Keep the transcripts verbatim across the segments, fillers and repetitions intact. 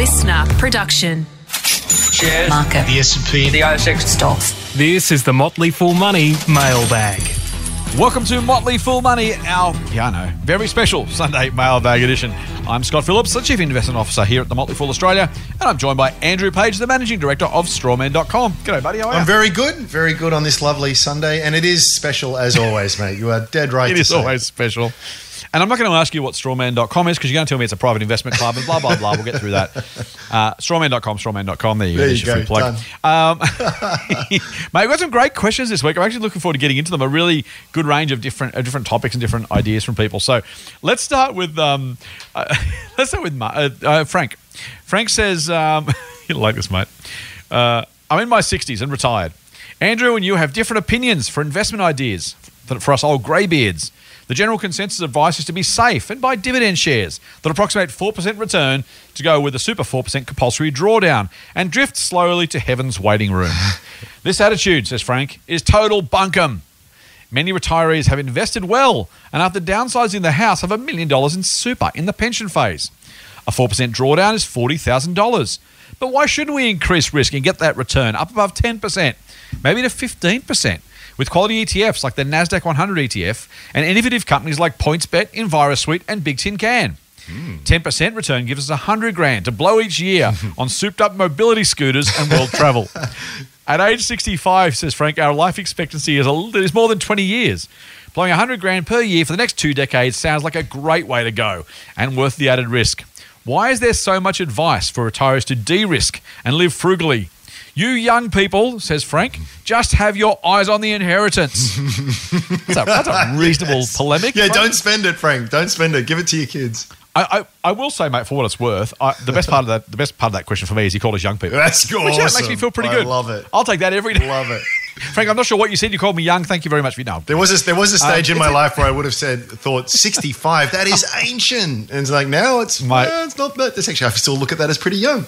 listener production. Shares, Market, the S and P, the A S X, stocks. This is the Motley Fool Money mailbag. Welcome to Motley Fool Money, our, yeah, I know, very special Sunday mailbag edition. I'm Scott Phillips, the Chief Investment Officer here at the Motley Fool Australia, and I'm joined by Andrew Page, the Managing Director of strawman dot com. G'day, buddy. How are you? I'm very good, very good on this lovely Sunday, and it is special as always, mate. You are dead right It to is say. always special. And I'm not going to ask you what strawman dot com is because you're going to tell me it's a private investment club and blah, blah, blah. We'll get through that. Uh, strawman dot com, strawman dot com. There you go. There There's you your go, free plug. Um, mate, we've got some great questions this week. I'm actually looking forward to getting into them. A really good range of different of different topics and different ideas from people. So let's start with um, uh, let's start with uh, uh, Frank. Frank says, um, you'll like this, mate. Uh, I'm in my sixties and retired. Andrew and you have different opinions for investment ideas for, for us old greybeards. The general consensus advice is to be safe and buy dividend shares that approximate four percent return to go with a super four percent compulsory drawdown and drift slowly to heaven's waiting room. This attitude, says Frank, is total bunkum. Many retirees have invested well and after downsizing the house have a million dollars in super in the pension phase. A four percent drawdown is forty thousand dollars. But why shouldn't we increase risk and get that return up above ten percent, maybe to fifteen percent? With quality E T Fs like the NASDAQ one hundred E T F and innovative companies like PointsBet, EnviroSuite and Big Tin Can. Mm. ten percent return gives us one hundred grand to blow each year on souped-up mobility scooters and world travel. At age sixty-five, says Frank, our life expectancy is, a, is more than twenty years. Blowing one hundred grand per year for the next two decades sounds like a great way to go and worth the added risk. Why is there so much advice for retirees to de-risk and live frugally? You young people, says Frank, just have your eyes on the inheritance. that's, a, that's a reasonable yes. polemic. Yeah, Frank. Don't spend it, Frank. Don't spend it. Give it to your kids. I, I, I will say, mate, for what it's worth, I, the best part of that the best part of that question for me is he called us young people. That's awesome. Which yeah, makes me feel pretty good. I love it. I'll take that every day. Love it. Frank, I'm not sure what you said. You called me young. Thank you very much for your no. There was a, there was a stage um, in my a, life where I would have said, thought sixty-five. That is ancient. And it's like now it's mate, well, it's not that. It's actually I still look at that as pretty young.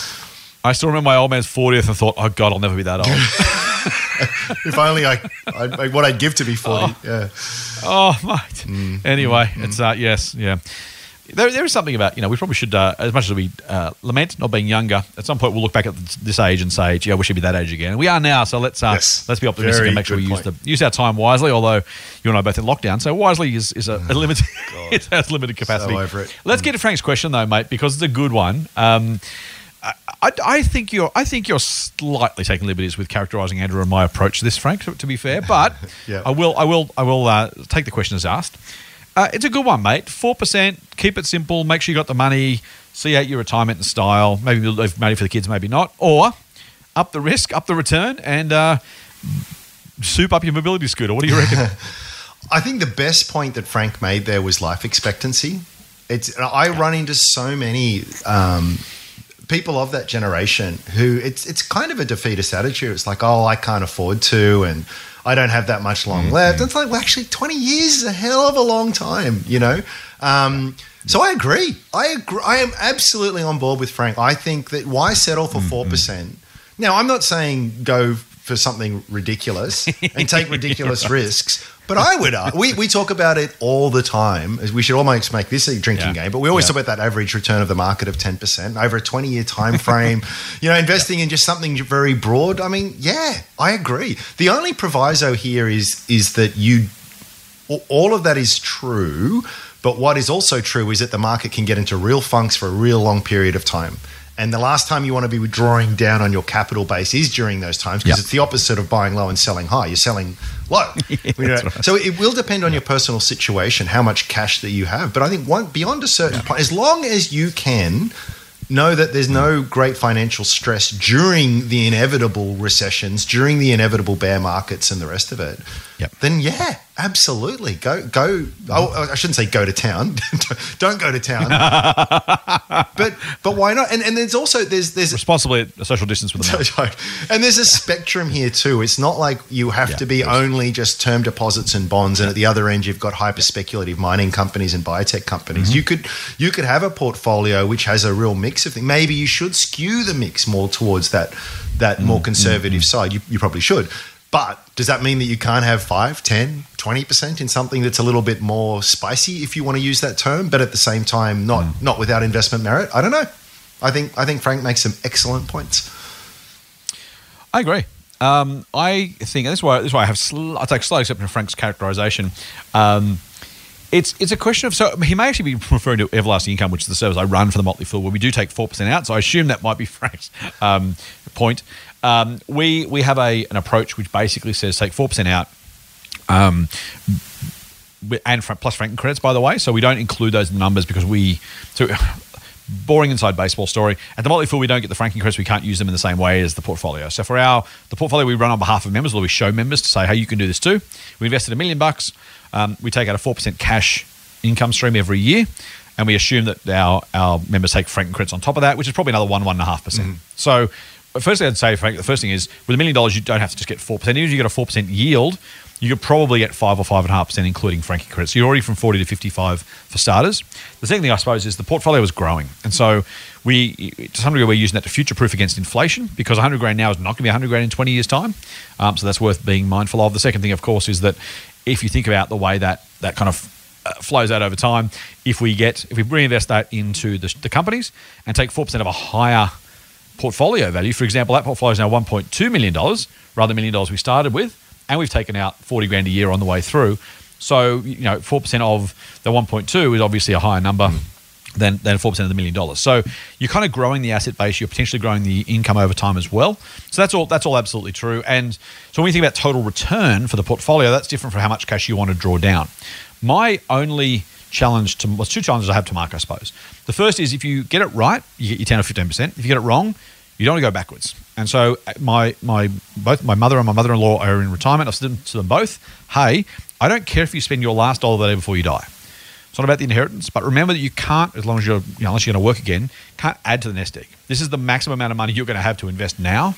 I still remember my old man's fortieth and thought, oh God, I'll never be that old. If only I, I, what I'd give to be forty. Oh, yeah. Oh, mate. Mm, anyway, mm, it's uh, yes, yeah. There, there is something about, you know, we probably should, uh, as much as we uh, lament not being younger, at some point we'll look back at this age and say, gee, I wish I'd be that age again. And we are now, so let's uh, yes. let's be optimistic Very and make sure we use, point. the, use our time wisely, although you and I are both in lockdown, so wisely is, is a, a limited, it has limited capacity. So over it. Let's mm. get to Frank's question, though, mate, because it's a good one. Um, I, I, I think you're I think you're slightly taking liberties with characterising Andrew and my approach to this, Frank, to, to be fair, but yeah. I will I will I will uh, take the question as asked. Uh, it's a good one, mate. four percent, keep it simple, make sure you got the money, see out your retirement in style, maybe leave money for the kids, maybe not, or up the risk, up the return, and uh, soup up your mobility scooter. What do you reckon? I think the best point that Frank made there was life expectancy. It's I run into so many um, people of that generation who it's it's kind of a defeatist attitude. It's like, oh, I can't afford to, and I don't have that much long mm-hmm. left. It's like, well, actually, twenty years is a hell of a long time, you know? Um, so I agree. I agree. I am absolutely on board with Frank. I think that why settle for mm-hmm. four percent? Now, I'm not saying go for something ridiculous and take ridiculous right. risks, but I would argue, we, we talk about it all the time. We should almost make this a drinking yeah. game, but we always yeah. talk about that average return of the market of ten percent over a twenty-year time frame. You know, investing yeah. in just something very broad. I mean, yeah, I agree. The only proviso here is is that you all of that is true, but what is also true is that the market can get into real funks for a real long period of time. And the last time you want to be drawing down on your capital base is during those times because yep. it's the opposite of buying low and selling high. You're selling low. yeah, you know? right. So it will depend on your personal situation, how much cash that you have. But I think one, beyond a certain yeah. point, as long as you can know that there's no great financial stress during the inevitable recessions, during the inevitable bear markets and the rest of it, yep. then yeah, absolutely. Go, go. Oh, I shouldn't say go to town. Don't go to town. but but why not? And and there's also there's there's responsibly a social distance with them. And there's a spectrum here too. It's not like you have yeah, to be only just term deposits and bonds, and at the other end you've got hyper speculative mining companies and biotech companies. Mm-hmm. You could you could have a portfolio which has a real mix of things. Maybe you should skew the mix more towards that that mm-hmm. more conservative mm-hmm. side. You you probably should. But does that mean that you can't have five, ten, twenty percent in something that's a little bit more spicy, if you want to use that term, but at the same time not, mm. not without investment merit? I don't know. I think I think Frank makes some excellent points. I agree. Um, I think this is why this is why I have sl- I take slight exception to Frank's characterization. Um, it's it's a question of so he may actually be referring to Everlasting Income, which is the service I run for the Motley Fool, where we do take four percent out. So I assume that might be Frank's um, point. Um, we we have a an approach which basically says take four percent out. Um, and plus franking credits, by the way, so we don't include those in the numbers because we so boring inside baseball story. At the Motley Fool, we don't get the franking credits. We can't use them in the same way as the portfolio. So for our the portfolio we run on behalf of members, or we show members to say, hey, you can do this too. We invested a million bucks. Um, we take out a four percent cash income stream every year, and we assume that our our members take franking credits on top of that, which is probably another one one and a half percent. So firstly, I'd say, Frank, the first thing is with a million dollars, you don't have to just get four percent. Even if you get a four percent yield, you could probably get five or five and a half percent, including franking credits. So you're already from forty to fifty-five for starters. The second thing, I suppose, is the portfolio is growing, and so we, to some degree, we're using that to future-proof against inflation because one hundred grand now is not going to be one hundred grand in twenty years' time. Um, so that's worth being mindful of. The second thing, of course, is that if you think about the way that that kind of uh, flows out over time, if we get if we reinvest that into the, the companies and take four percent of a higher portfolio value, for example, that portfolio is now one point two million dollars rather than a million dollars we started with. And we've taken out forty grand a year on the way through. So, you know, four percent of the one point two is obviously a higher number mm. than, than four percent of the million dollars. So you're kind of growing the asset base. You're potentially growing the income over time as well. So that's all that's all absolutely true. And so when you think about total return for the portfolio, that's different for how much cash you want to draw down. My only challenge to, well, two challenges I have to Mark, I suppose. The first is if you get it right, you get your ten or fifteen percent. If you get it wrong, you don't want to go backwards. And so my my both my mother and my mother-in-law are in retirement. I've said to them both, hey, I don't care if you spend your last dollar there before you die. It's not about the inheritance, but remember that you can't, as long as you're, you know, unless you're going to work again, can't add to the nest egg. This is the maximum amount of money you're going to have to invest now,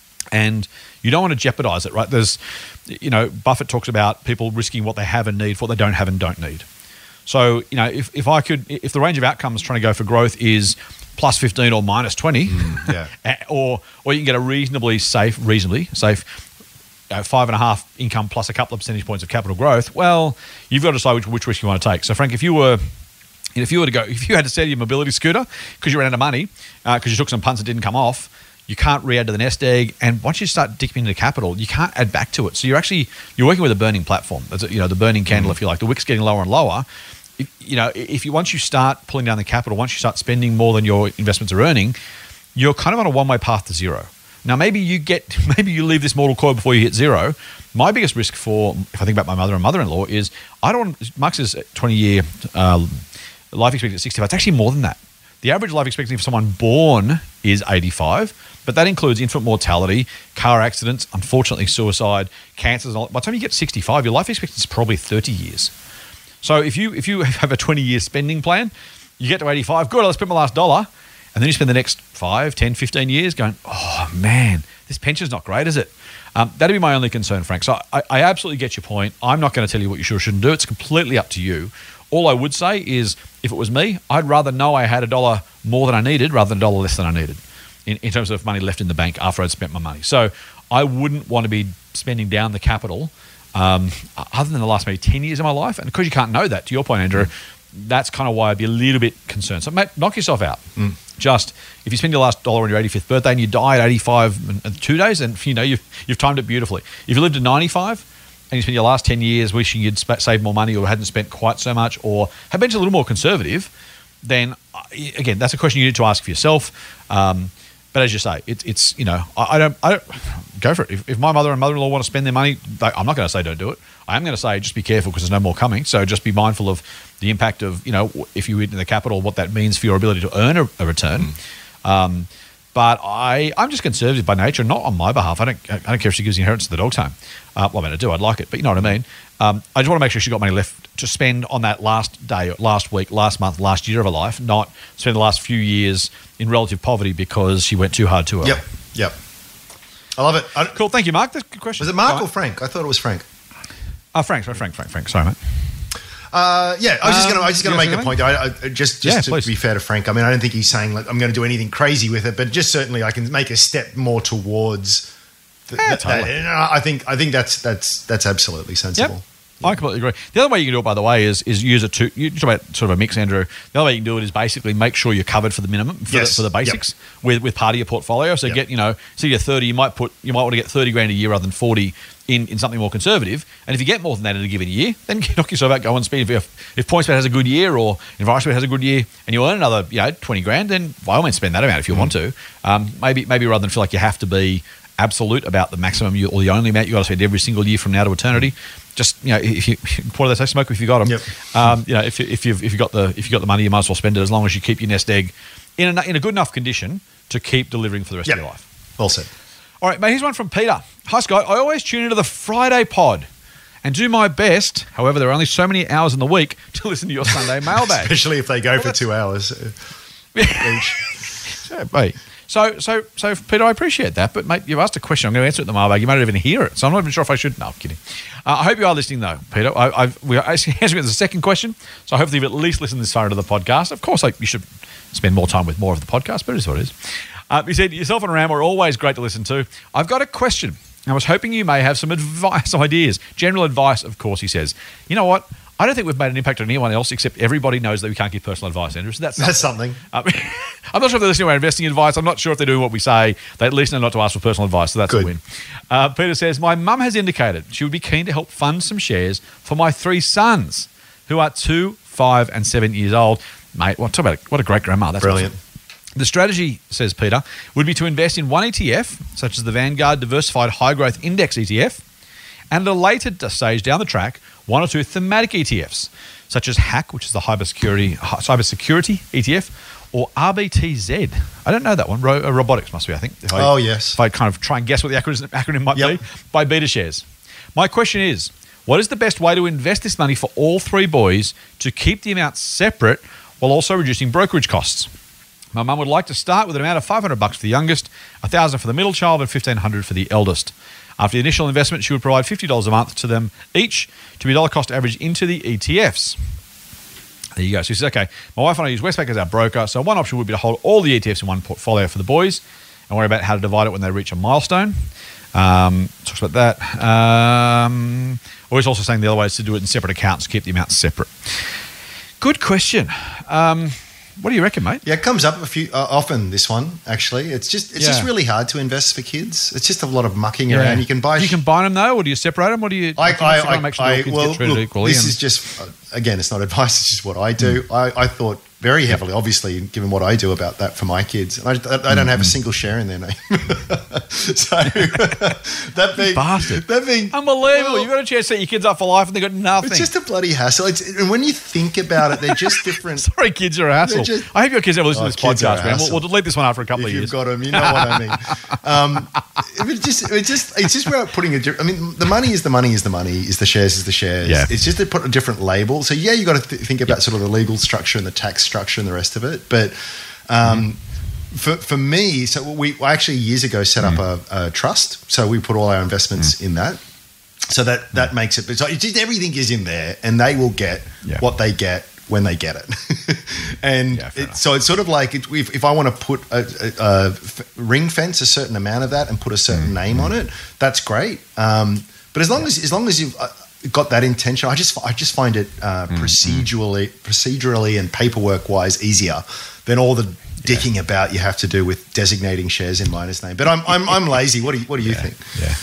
and you don't want to jeopardize it, right? There's, you know, Buffett talks about people risking what they have and need for what they don't have and don't need. So, you know, if, if I could, if the range of outcomes trying to go for growth is plus fifteen or minus twenty, mm, yeah. or or you can get a reasonably safe, reasonably safe you know, five and a half income plus a couple of percentage points of capital growth, well, you've got to decide which, which risk you want to take. So, Frank, if you were, if you were to go, if you had to sell your mobility scooter because you ran out of money, because uh, you took some punts that didn't come off, you can't re-add to the nest egg, and once you start dipping into capital, you can't add back to it. So you're actually you're working with a burning platform. That's a, you know the burning candle, mm. if you like. The wick's getting lower and lower. If, you know, if you once you start pulling down the capital, once you start spending more than your investments are earning, you're kind of on a one-way path to zero. Now, maybe you get, maybe you leave this mortal coil before you hit zero. My biggest risk for, if I think about my mother and mother-in-law, is I don't want, Mark's twenty-year uh, life expectancy at sixty-five. It's actually more than that. The average life expectancy for someone born is eighty-five, but that includes infant mortality, car accidents, unfortunately suicide, cancers. And all. By the time you get sixty-five, your life expectancy is probably thirty years. So if you if you have a twenty-year spending plan, you get to eighty-five, good, I'll spend my last dollar, and then you spend the next five, ten, fifteen years going, oh, man, this pension's not great, is it? Um, that'd be my only concern, Frank. So I, I absolutely get your point. I'm not going to tell you what you should or shouldn't do. It's completely up to you. All I would say is if it was me, I'd rather know I had a dollar more than I needed rather than a dollar less than I needed in, in terms of money left in the bank after I'd spent my money. So I wouldn't want to be spending down the capital Um, other than the last maybe ten years of my life. And because you can't know that, to your point, Andrew, mm. that's kind of why I'd be a little bit concerned. So, mate, knock yourself out. Mm. Just, if you spend your last dollar on your eighty-fifth birthday and you die at eighty-five in, in two days, and you know, you've, you've timed it beautifully. If you lived to ninety-five and you spend your last ten years wishing you'd sp- saved more money or hadn't spent quite so much or had been a little more conservative, then, again, that's a question you need to ask for yourself. Um, But as you say, it's it's you know I, I don't I don't go for it. If, if my mother and mother-in-law want to spend their money, they, I'm not going to say don't do it. I am going to say just be careful because there's no more coming. So just be mindful of the impact of you know if you into the capital, what that means for your ability to earn a, a return. Mm. Um, but I I'm just conservative by nature, not on my behalf. I don't I don't care if she gives the inheritance to the dog's home. Uh, well, I mean I do. I'd like it, but you know what I mean. Um, I just want to make sure she got money left to spend on that last day, last week, last month, last year of her life, not spend the last few years in relative poverty because she went too hard too early. Yep, yep. I love it. I, cool, thank you, Mark. That's a good question. Was it Mark All or right. Frank? I thought it was Frank. Oh, Frank, sorry, Frank, Frank, Frank. Sorry, mate. Uh, yeah, I was just Um, going to. I was just going to you make know a point. I, I, just, just Yeah, to please. be fair to Frank, I mean, I don't think he's saying like I'm going to do anything crazy with it, but just certainly I can make a step more towards. The, Yeah, that- totally. and I think I think that's that's that's absolutely sensible. Yep. I completely agree. The other way you can do it, by the way, is is use a two. You talk about sort of a mix, Andrew. The other way you can do it is basically make sure you're covered for the minimum for, Yes. the, for the basics Yep. with, with part of your portfolio. So Yep. get you know, so you're thirty, you might put you might want to get thirty grand a year rather than forty in, in something more conservative. And if you get more than that in a given year, then knock yourself out, go and spend. If, if PointsBet has a good year or InvestorBet has a good year, and you earn another you know twenty grand, then by all means spend that amount if you mm. want to. Um, maybe maybe rather than feel like you have to be absolute about the maximum you, or the only amount you got to spend every single year from now to eternity. Just you know, if you what do they say? Smoke if you got them. Yep. Um, you know, if you, if you've if you got the if you got the money, you might as well spend it as long as you keep your nest egg in a, in a good enough condition to keep delivering for the rest Yep. of your life. Well said. All right, mate. Here's one from Peter. Hi, Scott. I always tune into the Friday pod and do my best. However, there are only so many hours in the week to listen to your Sunday mailbag. Especially if they go for two hours each. So, mate. So, so, so, Peter, I appreciate that, but mate, you've asked a question. I'm going to answer it in the mailbag. You might not even hear it, so I'm not even sure if I should. No, I'm kidding. Uh, I hope you are listening, though, Peter. I, I've we're answering the second question, so hopefully you've at least listened this far into the podcast. Of course, like you should spend more time with more of the podcast, but it is what it is. Uh, you said yourself and Ram are always great to listen to. I've got a question. I was hoping you may have some advice, ideas, general advice. Of course, he says. You know what? I don't think we've made an impact on anyone else, except everybody knows that we can't give personal advice, Andrew. So that's That's something. Um, I'm not sure if they're listening to our investing advice. I'm not sure if they're doing what we say. They at least know not to ask for personal advice, so that's Good. a win. Uh, Peter says, my mum has indicated she would be keen to help fund some shares for my three sons, who are two, five, and seven years old. Mate, what, talk about it. What a great grandma. That's Brilliant. awesome. The strategy, says Peter, would be to invest in one E T F, such as the Vanguard Diversified High Growth Index E T F, and at a later stage down the track, one or two thematic E T Fs, such as HACK, which is the Cybersecurity, Cybersecurity E T F, or R B T Z. I don't know that one. Ro- uh, robotics must be, I think. If I, Oh, yes. If I kind of try and guess what the acronym, acronym might Yep. be, by Beta Shares. My question is, what is the best way to invest this money for all three boys to keep the amount separate while also reducing brokerage costs? My mum would like to start with an amount of five hundred bucks for the youngest, one thousand for the middle child, and fifteen hundred for the eldest. After the initial investment, she would provide fifty dollars a month to them each to be dollar cost average into the E T Fs. There you go. So she says, okay, my wife and I use Westpac as our broker, so one option would be to hold all the E T Fs in one portfolio for the boys and worry about how to divide it when they reach a milestone. Um, talks about that. Um, or he's also saying the other way is to do it in separate accounts, keep the amounts separate. Good question. Um, what do you reckon, mate? Yeah, it comes up a few uh, often. This one actually, it's just it's just Yeah. really hard to invest for kids. It's just a lot of mucking around. You can buy. Do you combine them though, or do you separate them, or do you? I, do you I, have to I, make sure I, all kids well, get treated look, equally? this and- is just uh, again, it's not advice. It's just what I do. Mm. I, I thought very heavily, obviously, given what I do about that for my kids, and I, I don't have a single share in their name. So that being bastard. that being Unbelievable! well, You've got a chance to set your kids up for life, and they've got nothing. it's just a bloody hassle. It's, and when you think about it, they're just different. Sorry, kids are a hassle. They're just- I hope your kids ever listen Oh, to this kids are a podcast, man. We'll, hassle. we'll delete this one after a couple If of you've years. got them, you know what I mean. Um, it just, it just, it's just about putting a. di- I mean, the money is the money is the money. Is the shares is the shares. Yeah. It's just to put a different label. So yeah, you got to th- think about sort of the legal structure and the tax structure and the rest of it. But um, for for me, so we I actually years ago set up a, a trust. So we put all our investments in that. So that that makes it. So it's just everything is in there, and they will get Yeah. what they get when they get it. And Yeah, fair it, enough. so it's sort of like it, if, if I want to put a, a, a f- ring fence a certain amount of that and put a certain name on it, that's great. Um, but as long as as long as you've uh, got that intention, I just I just find it uh, procedurally procedurally and paperwork wise easier than all the dicking about you have to do with designating shares in Miner's name. But I'm I'm, I'm lazy. What do you what do you think? Yeah.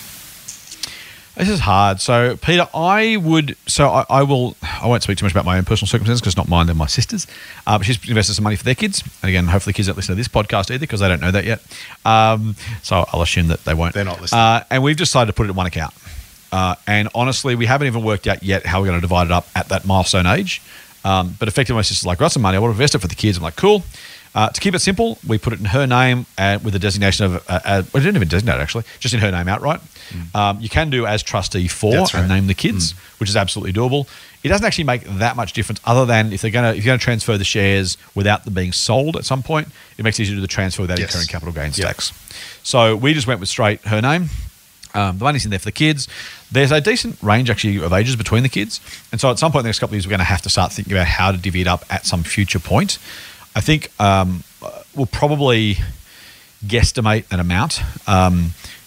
This is hard. So, Peter, I would. So, I, I will. I won't speak too much about my own personal circumstances because it's not mine; they're my sister's. Uh, but she's invested some money for their kids, and again, hopefully, kids don't listen to this podcast either because they don't know that yet. Um, so, I'll assume that they won't. They're not listening. Uh, and we've decided to put it in one account. Uh, and honestly, we haven't even worked out yet how we're going to divide it up at that milestone age. Um, but effectively, my sister's like, "Got some money? I want to invest it for the kids." I'm like, "Cool." Uh, to keep it simple, we put it in her name uh, with a designation of, uh, uh, we didn't even designate it actually, just in her name outright. Um, you can do as trustee for That's and right. name the kids, which is absolutely doable. It doesn't actually make that much difference other than if they're going to if you're going to transfer the shares without them being sold at some point, it makes it easier to do the transfer without Yes. incurring capital gains Yep. tax. So we just went with straight her name. Um, the money's in there for the kids. There's a decent range actually of ages between the kids. And so at some point in the next couple of years, we're going to have to start thinking about how to divvy it up at some future point. I think um, we'll probably guesstimate an amount. Um,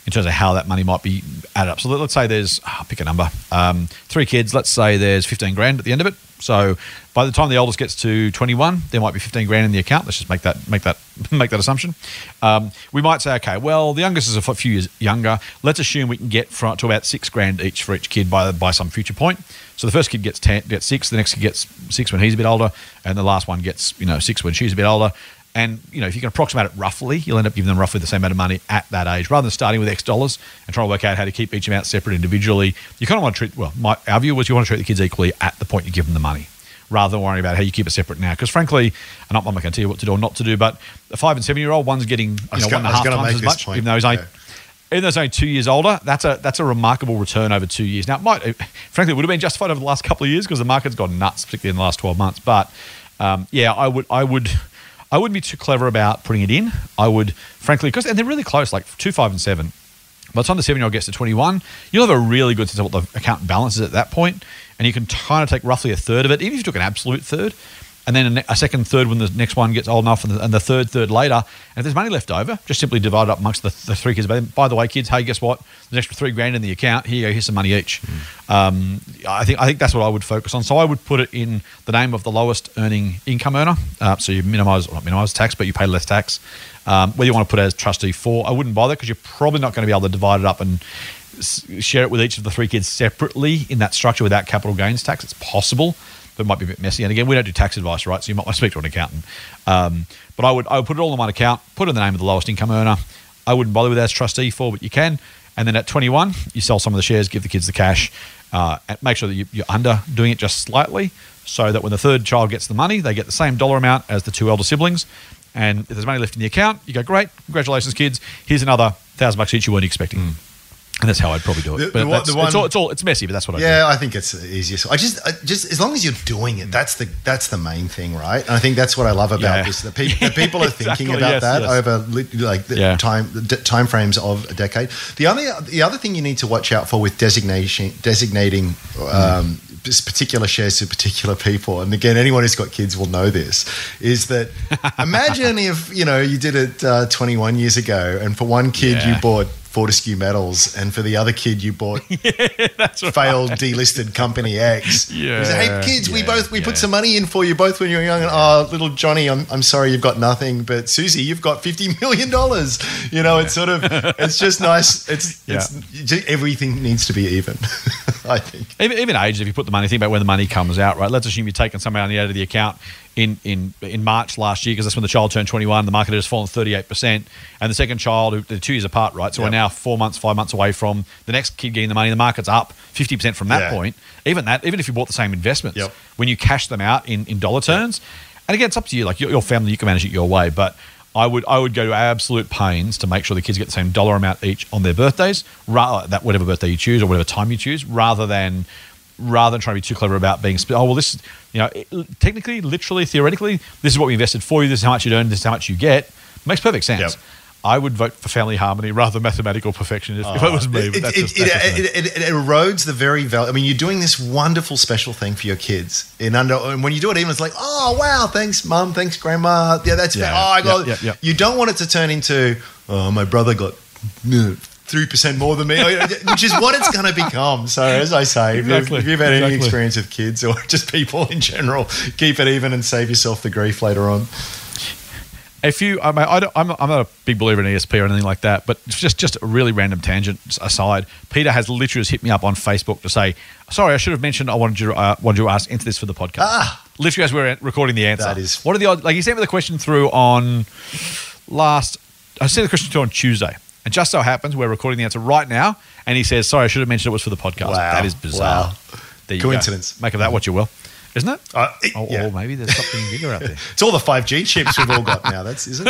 in terms of how that money might be added up. So let- let's say there's, oh, pick a number, um, three kids. Let's say there's fifteen grand at the end of it. So by the time the oldest gets to twenty-one, there might be fifteen grand in the account. Let's just make that make that make that assumption. Um, we might say, okay, well, the youngest is a few years younger. Let's assume we can get from, to about six grand each for each kid by by some future point. So the first kid gets ten, gets six, the next kid gets six when he's a bit older, and the last one gets, you know, six when she's a bit older. And, you know, if you can approximate it roughly, you'll end up giving them roughly the same amount of money at that age, rather than starting with X dollars and trying to work out how to keep each amount separate individually. You kind of want to treat, well, my, our view was you want to treat the kids equally at the point you give them the money, rather than worrying about how you keep it separate now. Because frankly, and I'm not going to tell you what to do or not to do, but the five and seven year old, one's getting, you was know, gonna- one and a I was half gonna times make as this much, point, even though he's only, yeah. even though he's only two years older. That's a that's a remarkable return over two years. Now, it might, frankly, it would have been justified over the last couple of years because the market's gone nuts, particularly in the last twelve months. But um, yeah, I would, I would, I wouldn't be too clever about putting it in. I would, frankly, because and they're really close, like two, five, and seven. By the time the seven-year-old gets to twenty-one, you'll have a really good sense of what the account balance is at that point, and you can kind of take roughly a third of it, even if you took an absolute third, and then a, ne- a second third when the next one gets old enough, and the, and the third third later. And if there's money left over, just simply divide it up amongst the, the three kids. But by the way, kids, hey, guess what? There's an extra three grand in the account. Here you go. Here's some money each. Mm. Um, I think I think that's what I would focus on. So I would put it in the name of the lowest earning income earner. Uh, so you minimise, or not minimise tax, but you pay less tax. Um, whether you want to put it as trustee four, I wouldn't bother because you're probably not going to be able to divide it up and s- share it with each of the three kids separately in that structure without capital gains tax. It's possible, but it might be a bit messy. And again, we don't do tax advice, right? So you might want to speak to an accountant. Um, but I would I would put it all in one account, put it in the name of the lowest income earner. I wouldn't bother with it as trustee for, but you can. And then at twenty-one, you sell some of the shares, give the kids the cash, uh, and make sure that you, you're under doing it just slightly so that when the third child gets the money, they get the same dollar amount as the two elder siblings. And if there's money left in the account, you go, great, congratulations, kids. Here's another thousand bucks each you weren't expecting. Mm. And that's how I'd probably do it. The- but the one- that's, the one- it's, all, it's all it's messy, but that's what I do. Yeah, I think it's the easiest. I just, I just as long as you're doing it, that's the that's the main thing, right? And I think that's what I love about Yeah. this. The, pe- the people are thinking Exactly, about yes, that yes. over li- like the Yeah. time the d- time frames of a decade. The other the other thing you need to watch out for with designation designating. Um, this particular shares to particular people, and again, anyone who's got kids will know this, is that imagine if, you know, you did it uh, twenty-one years ago, and for one kid Yeah. you bought Fortescue Metals, and for the other kid you bought That's right. failed delisted company X. Yeah, You say, hey kids, we yeah, both we yeah. put some money in for you both when you were young, and oh, little Johnny, I'm I'm sorry you've got nothing, but Susie, you've got fifty million dollars. You know, it's sort of it's just nice. It's Yeah. it's just, everything needs to be even. I think. Even, even age, if you put the money, think about when the money comes out, right? Let's assume you've taken some money out of the account in, in, in March last year, because that's when the child turned twenty-one. The market has fallen thirty-eight percent. And the second child, they're two years apart, right? So Yep. we're now four months, five months away from the next kid getting the money. The market's up fifty percent from that Yeah. point. Even that, even if you bought the same investments, Yep. when you cash them out in, in dollar terms, and again, it's up to you. Like your, your family, you can manage it your way. But I would I would go to absolute pains to make sure the kids get the same dollar amount each on their birthdays, rather that whatever birthday you choose or whatever time you choose, rather than rather than trying to be too clever about being sp- oh well this you know it, technically, literally, theoretically, this is what we invested for you. This is how much you earn. This is how much you get. Makes perfect sense. Yep. I would vote for family harmony rather than mathematical perfection if, if it was me. But It, that's it, just, it, that's just me. it, it, it erodes the very value. I mean, you're doing this wonderful special thing for your kids. In under, and when you do it, even it's like, oh wow, thanks mum, thanks grandma. Yeah, that's Yeah, fair. Oh, I got. yeah, yeah, yeah. You don't want it to turn into, oh, my brother got three percent more than me, which is what it's going to become. So, as I say, if, Exactly, you've, if you've had any exactly. experience with kids or just people in general, keep it even and save yourself the grief later on. If you, I mean, I don't, I'm, I'm not a big believer in E S P or anything like that, but just just a really random tangent aside, Peter has literally just hit me up on Facebook to say, sorry, I should have mentioned I wanted you, uh, wanted you to ask, enter this for the podcast. Ah. Literally as we're recording the answer. That is- What are the odds? Like, he sent me the question through on last, I sent the question through on Tuesday. And just so happens we're recording the answer right now, and he says, sorry, I should have mentioned it was for the podcast. Wow. That is bizarre. Wow. There you Coincidence. go. Make of that what you will. Isn't it? Uh, it- or, yeah. or maybe there's something bigger out there. It's all the five G chips we've all got now. That's is it?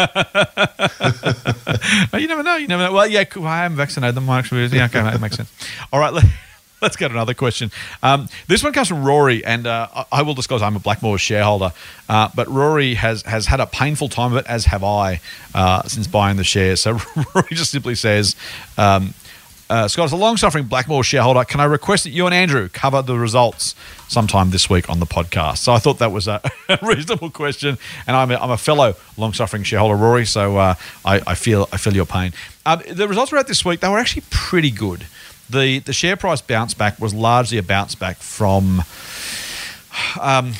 Oh, you never know. You never know. Well, yeah, cool. I am vaccinated. Them actually, yeah, okay, that makes sense. All right, let, let's get another question. Um, this one comes from Rory, and uh, I, I will disclose I'm a Blackmore shareholder, uh, but Rory has has had a painful time of it, as have I, uh, since buying the shares. So Rory just simply says, um, Uh, Scott, as a long-suffering Blackmore shareholder, can I request that you and Andrew cover the results sometime this week on the podcast? So I thought that was a reasonable question, and I'm a, I'm a fellow long-suffering shareholder, Rory. So uh, I, I feel I feel your pain. Um, the results were out this week. They were actually pretty good. The the share price bounce back was largely a bounce back from um,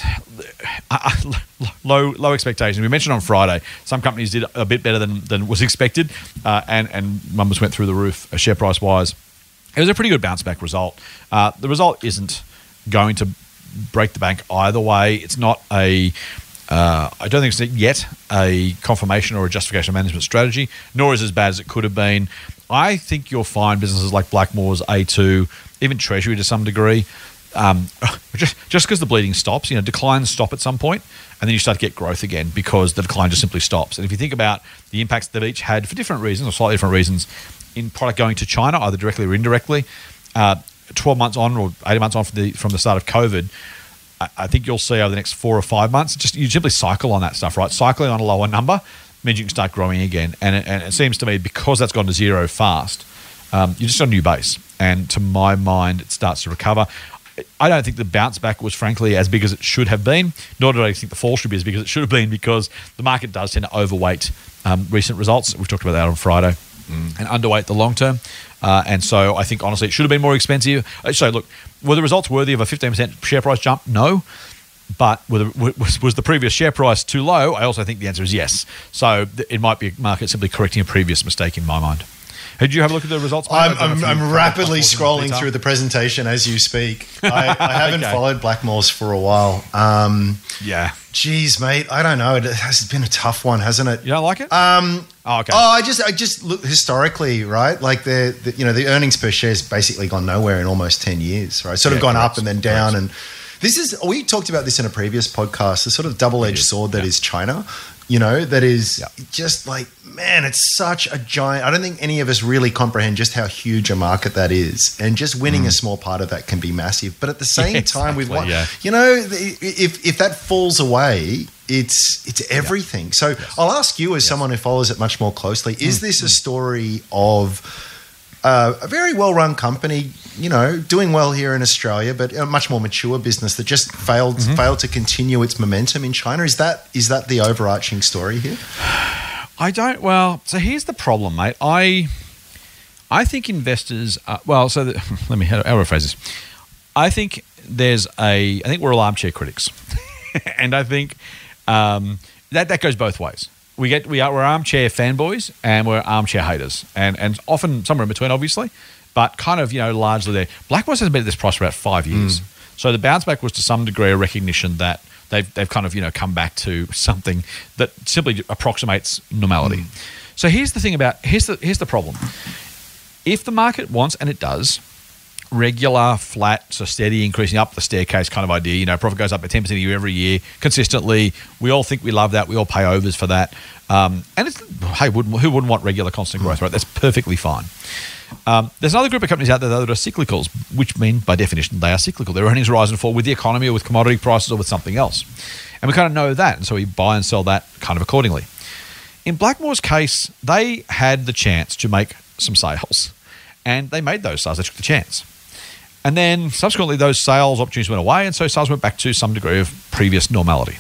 low low expectations. We mentioned on Friday some companies did a bit better than, than was expected, uh, and and numbers went through the roof uh, share price wise. It was a pretty good bounce back result. Uh, the result isn't going to break the bank either way. It's not a uh, I don't think it's yet a confirmation or a justification of management strategy, nor is it as bad as it could have been. I think you'll find businesses like Blackmore's, A two, even Treasury to some degree, um, just just because the bleeding stops, you know, declines stop at some point, and then you start to get growth again because the decline just simply stops. And if you think about the impacts they've each had for different reasons or slightly different reasons in product going to China, either directly or indirectly, uh, twelve months on or eighteen months on from the from the start of COVID, I, I think you'll see over the next four or five months, just you simply cycle on that stuff, right? Cycling on a lower number means you can start growing again. And it, and it seems to me, because that's gone to zero fast, um, you're just on a new base. And to my mind, it starts to recover. I don't think the bounce back was, frankly, as big as it should have been, nor do I think the fall should be as big as it should have been, because the market does tend to overweight um, recent results. We've talked about that on Friday. Mm. And underweight the long term. Uh, and so I think, honestly, it should have been more expensive. So, look, were the results worthy of a fifteen percent share price jump? No. But was, was the previous share price too low? I also think the answer is yes. So it might be a market simply correcting a previous mistake in my mind. Did you have a look at the results? I'm, I'm, I'm rapidly scrolling through the presentation as you speak. I, I haven't okay. followed Blackmore's for a while. Um, yeah. Geez, mate, I don't know. It has been a tough one, hasn't it? You don't like it? Um, oh, okay. Oh, I just, I just look historically, right? Like the, the, you know, the earnings per share has basically gone nowhere in almost ten years, right? Sort of yeah, gone correct. up and then down, correct. and this is. We talked about this in a previous podcast. The sort of double-edged sword that yeah. is China. You know, that is yeah. just like, man, it's such a giant. I don't think any of us really comprehend just how huge a market that is, and just winning mm. a small part of that can be massive. But at the same yeah, time, exactly, we've won. Yeah. You know, if if that falls away, it's it's everything. Yeah. So yes. I'll ask you, as yes. someone who follows it much more closely, is mm. this a story of Uh, a very well-run company, you know, doing well here in Australia, but a much more mature business that just failed mm-hmm. failed to continue its momentum in China? Is that is that the overarching story here? I don't. Well, so here's the problem, mate. I I think investors. Are, well, so the, let me. I'll rephrase this. I think there's a. I think we're all armchair critics, and I think um, that that goes both ways. We get we are we're armchair fanboys and we're armchair haters, and and often somewhere in between, obviously, but kind of, you know, largely there. Blackmore has been at this price for about five years, mm. so the bounce back was to some degree a recognition that they've they've kind of, you know, come back to something that simply approximates normality. Mm. So here's the thing about here's the here's the problem. If the market wants, and it does, regular, flat, so steady, increasing up the staircase kind of idea. You know, profit goes up by ten percent a year every year consistently. We all think we love that. We all pay overs for that. Um, and it's, hey, wouldn't, who wouldn't want regular constant growth, right? That's perfectly fine. Um, there's another group of companies out there, though, that are cyclicals, which mean, by definition, they are cyclical. Their earnings rise and fall with the economy or with commodity prices or with something else. And we kind of know that, and so we buy and sell that kind of accordingly. In Blackmore's case, they had the chance to make some sales, and they made those sales. They took the chance. And then subsequently, those sales opportunities went away, and so sales went back to some degree of previous normality.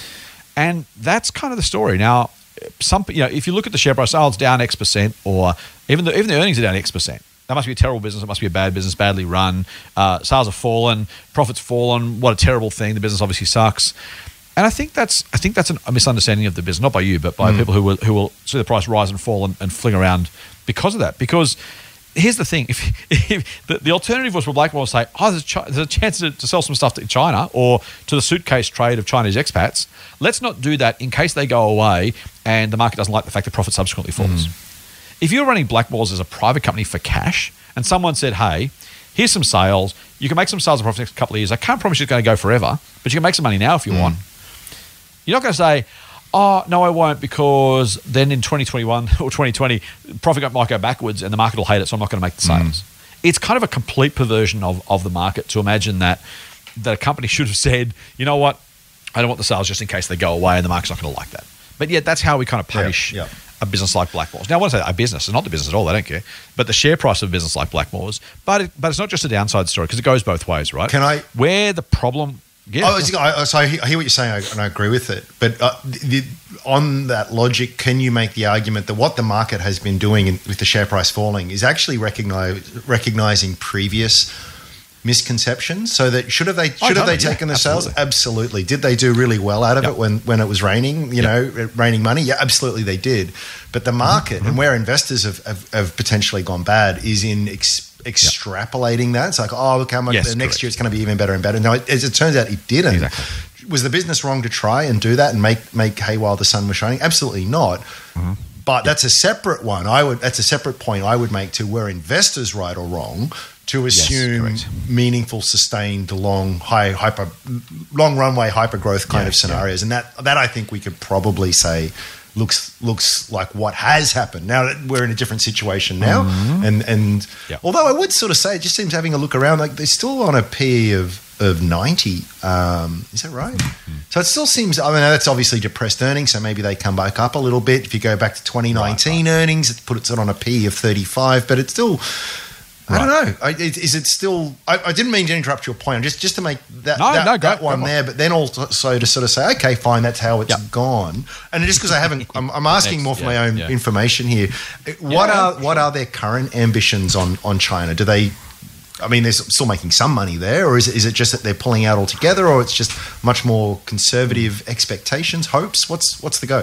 And that's kind of the story. Now, some, you know, if you look at the share price, oh, it's down X percent, or even the, even the earnings are down X percent. That must be a terrible business. It must be a bad business, badly run. Uh, sales have fallen, profits fallen. What a terrible thing. The business obviously sucks. And I think that's I think that's an, a misunderstanding of the business, not by you, but by mm. people who will who will see the price rise and fall and, and fling around because of that. Because here's the thing: if, if the, the alternative was for Blackmore to say, "Oh, there's a, ch- there's a chance to, to sell some stuff to China or to the suitcase trade of Chinese expats," let's not do that in case they go away and the market doesn't like the fact that profit subsequently falls. Mm. If you're running Blackmore's as a private company for cash, and someone said, "Hey, here's some sales. You can make some sales and profit next couple of years. I can't promise you it's going to go forever, but you can make some money now if you mm. want." You're not going to say, "Oh, no, I won't, because then in twenty twenty-one or twenty twenty, profit might go backwards and the market will hate it, so I'm not going to make the sales." Mm. It's kind of a complete perversion of, of the market to imagine that, that a company should have said, "You know what, I don't want the sales just in case they go away and the market's not going to like that." But yet that's how we kind of punish yeah, yeah. a business like Blackmores. Now, I want to say a business, it's not the business at all, I don't care, but the share price of a business like Blackmores. But it, but it's not just a downside story because it goes both ways, right? Can I- Where the problem... Yeah, Oh, it's- I, so I hear I hear what you're saying, and I agree with it. But uh, the, on that logic, can you make the argument that what the market has been doing in, with the share price falling is actually recognize, recognizing previous misconceptions? So that should have they should have totally, they taken yeah, the sales? absolutely. Absolutely. Did they do really well out of Yep. it when when it was raining? You Yep. know, raining money. Yeah, absolutely they did. But the market Mm-hmm. and where investors have, have, have potentially gone bad is in. Ex- extrapolating that. It's like, oh, look how much Yes, the next correct. year it's going to be even better and better. No, it, as it turns out, it didn't. Exactly. Was the business wrong to try and do that and make make hay while the sun was shining? Absolutely not. Mm-hmm. But that's a separate one. I would. That's a separate point I would make to were investors right or wrong to assume correct. meaningful, sustained, long, high, hyper, long runway, hyper growth kind Yeah, of scenarios, and that that I think we could probably say looks looks like what has happened. Now that we're in a different situation now, and and Yeah. although I would sort of say it just seems having a look around, like they're still on a P E of of ninety. Um, is that right? So it still seems. I mean, that's obviously depressed earnings, so maybe they come back up a little bit. If you go back to twenty nineteen earnings, it puts it on a P E of thirty-five, but it's still. I don't know. I, is is it still? I, I didn't mean to interrupt your point. Just just to make that No, that, no, go- that go one on. there, but then also to sort of say, okay, fine, that's how it's Yep. gone. And just because I haven't, I'm, I'm asking Next, more for yeah, my own yeah. information here. What Yeah, are what are their current ambitions on on China? Do they? I mean, they're still making some money there, or is it, is it just that they're pulling out altogether, or it's just much more conservative expectations, hopes? What's what's the go?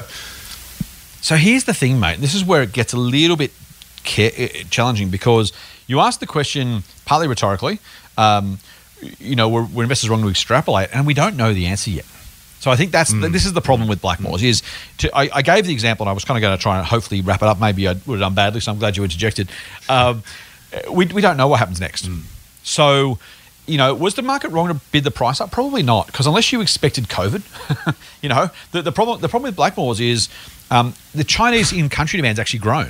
So here's the thing, mate. This is where it gets a little bit ca- challenging because you ask the question partly rhetorically, um, you know, were, were investors wrong to extrapolate? And we don't know the answer yet. So I think that's this is the problem with Blackmores is to, I, I gave the example and I was kind of going to try and hopefully wrap it up. Maybe I would have done badly, so I'm glad you interjected. Um, we, we don't know what happens next. So, you know, was the market wrong to bid the price up? Probably not, because unless you expected COVID, you know, the, the problem the problem with Blackmores is um, the Chinese in-country demand's actually grown.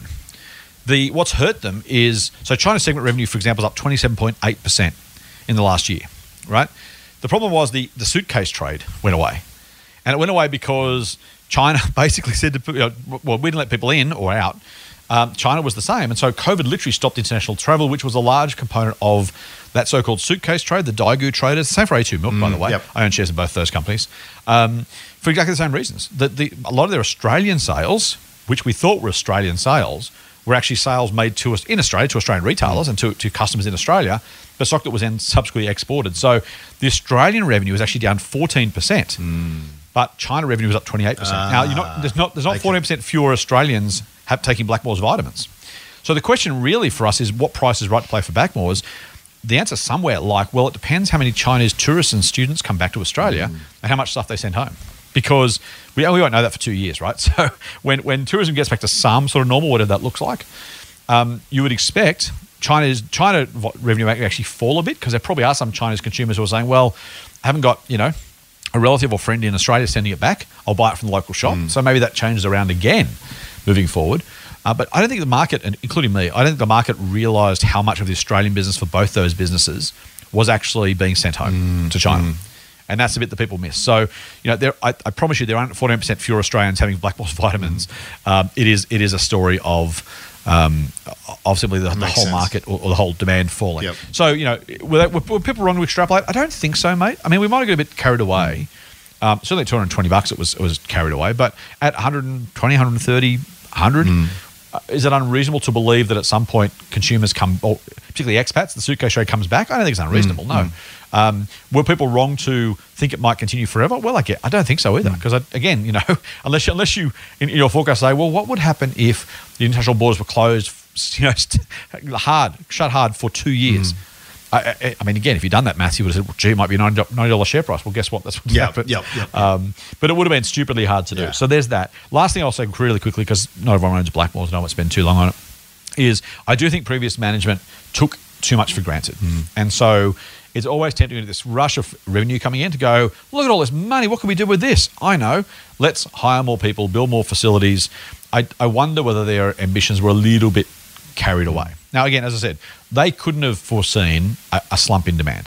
The what's hurt them is so China's segment revenue, for example, is up twenty-seven point eight percent in the last year, right? The problem was the the suitcase trade went away, and it went away because China basically said to you know, well, we didn't let people in or out. Um, China was the same, and so COVID literally stopped international travel, which was a large component of that so-called suitcase trade, the Daigou traders. Same for A two Milk, by the way. yep. I own shares in both those companies um, for exactly the same reasons. The, the, a lot of their Australian sales, which we thought were Australian sales, were actually sales made to us in Australia to Australian retailers and to, to customers in Australia, but stock that was then subsequently exported. So the Australian revenue was actually down fourteen percent, but China revenue was up twenty-eight percent. now, you're not, there's not there's not okay. fourteen percent fewer Australians have taking Blackmores vitamins. So the question really for us is what price is right to play for Blackmores? The answer somewhere like, well, it depends how many Chinese tourists and students come back to Australia and how much stuff they send home. Because we, we won't know that for two years, right? So when, when tourism gets back to some sort of normal, whatever that looks like, um, you would expect China's China vo- revenue may actually fall a bit because there probably are some Chinese consumers who are saying, well, I haven't got, you know, a relative or friend in Australia sending it back. I'll buy it from the local shop. So maybe that changes around again moving forward. Uh, but I don't think the market, and including me, I don't think the market realised how much of the Australian business for both those businesses was actually being sent home to China. And that's the bit that people miss. So, you know, there, I, I promise you, there aren't fourteen percent fewer Australians having Blackmores vitamins. Um, it is it is a story of um, of simply the, the Makes whole sense. market or, or the whole demand falling. Yep. So, you know, were, that, were, were people wrong to extrapolate? I don't think so, mate. I mean, we might have got a bit carried away. Um, certainly at two hundred twenty bucks, it was it was carried away. But at one hundred twenty, one hundred thirty, one hundred, uh, is it unreasonable to believe that at some point consumers come, or particularly expats, the suitcase trade comes back? I don't think it's unreasonable. No. Um, were people wrong to think it might continue forever? Well, I get. I don't think so either. Because again, you know, unless you, unless you in, in your forecast say, well, what would happen if the international borders were closed, you know, st- hard, shut hard for two years? I, I, I mean, again, if you'd done that maths, you would have said, well, gee, it might be a ninety dollars share price. Well, guess what? That's what's Yep, happened. yep, yep, yep. Um, but it would have been stupidly hard to do. Yeah. So there's that. Last thing I'll say really quickly, because not everyone owns Blackmores, and I won't spend too long on it, is I do think previous management took too much for granted. And so it's always tempting to this rush of revenue coming in to go, look at all this money. What can we do with this? I know. Let's hire more people, build more facilities. I, I wonder whether their ambitions were a little bit carried away. Now, again, as I said, they couldn't have foreseen a, a slump in demand.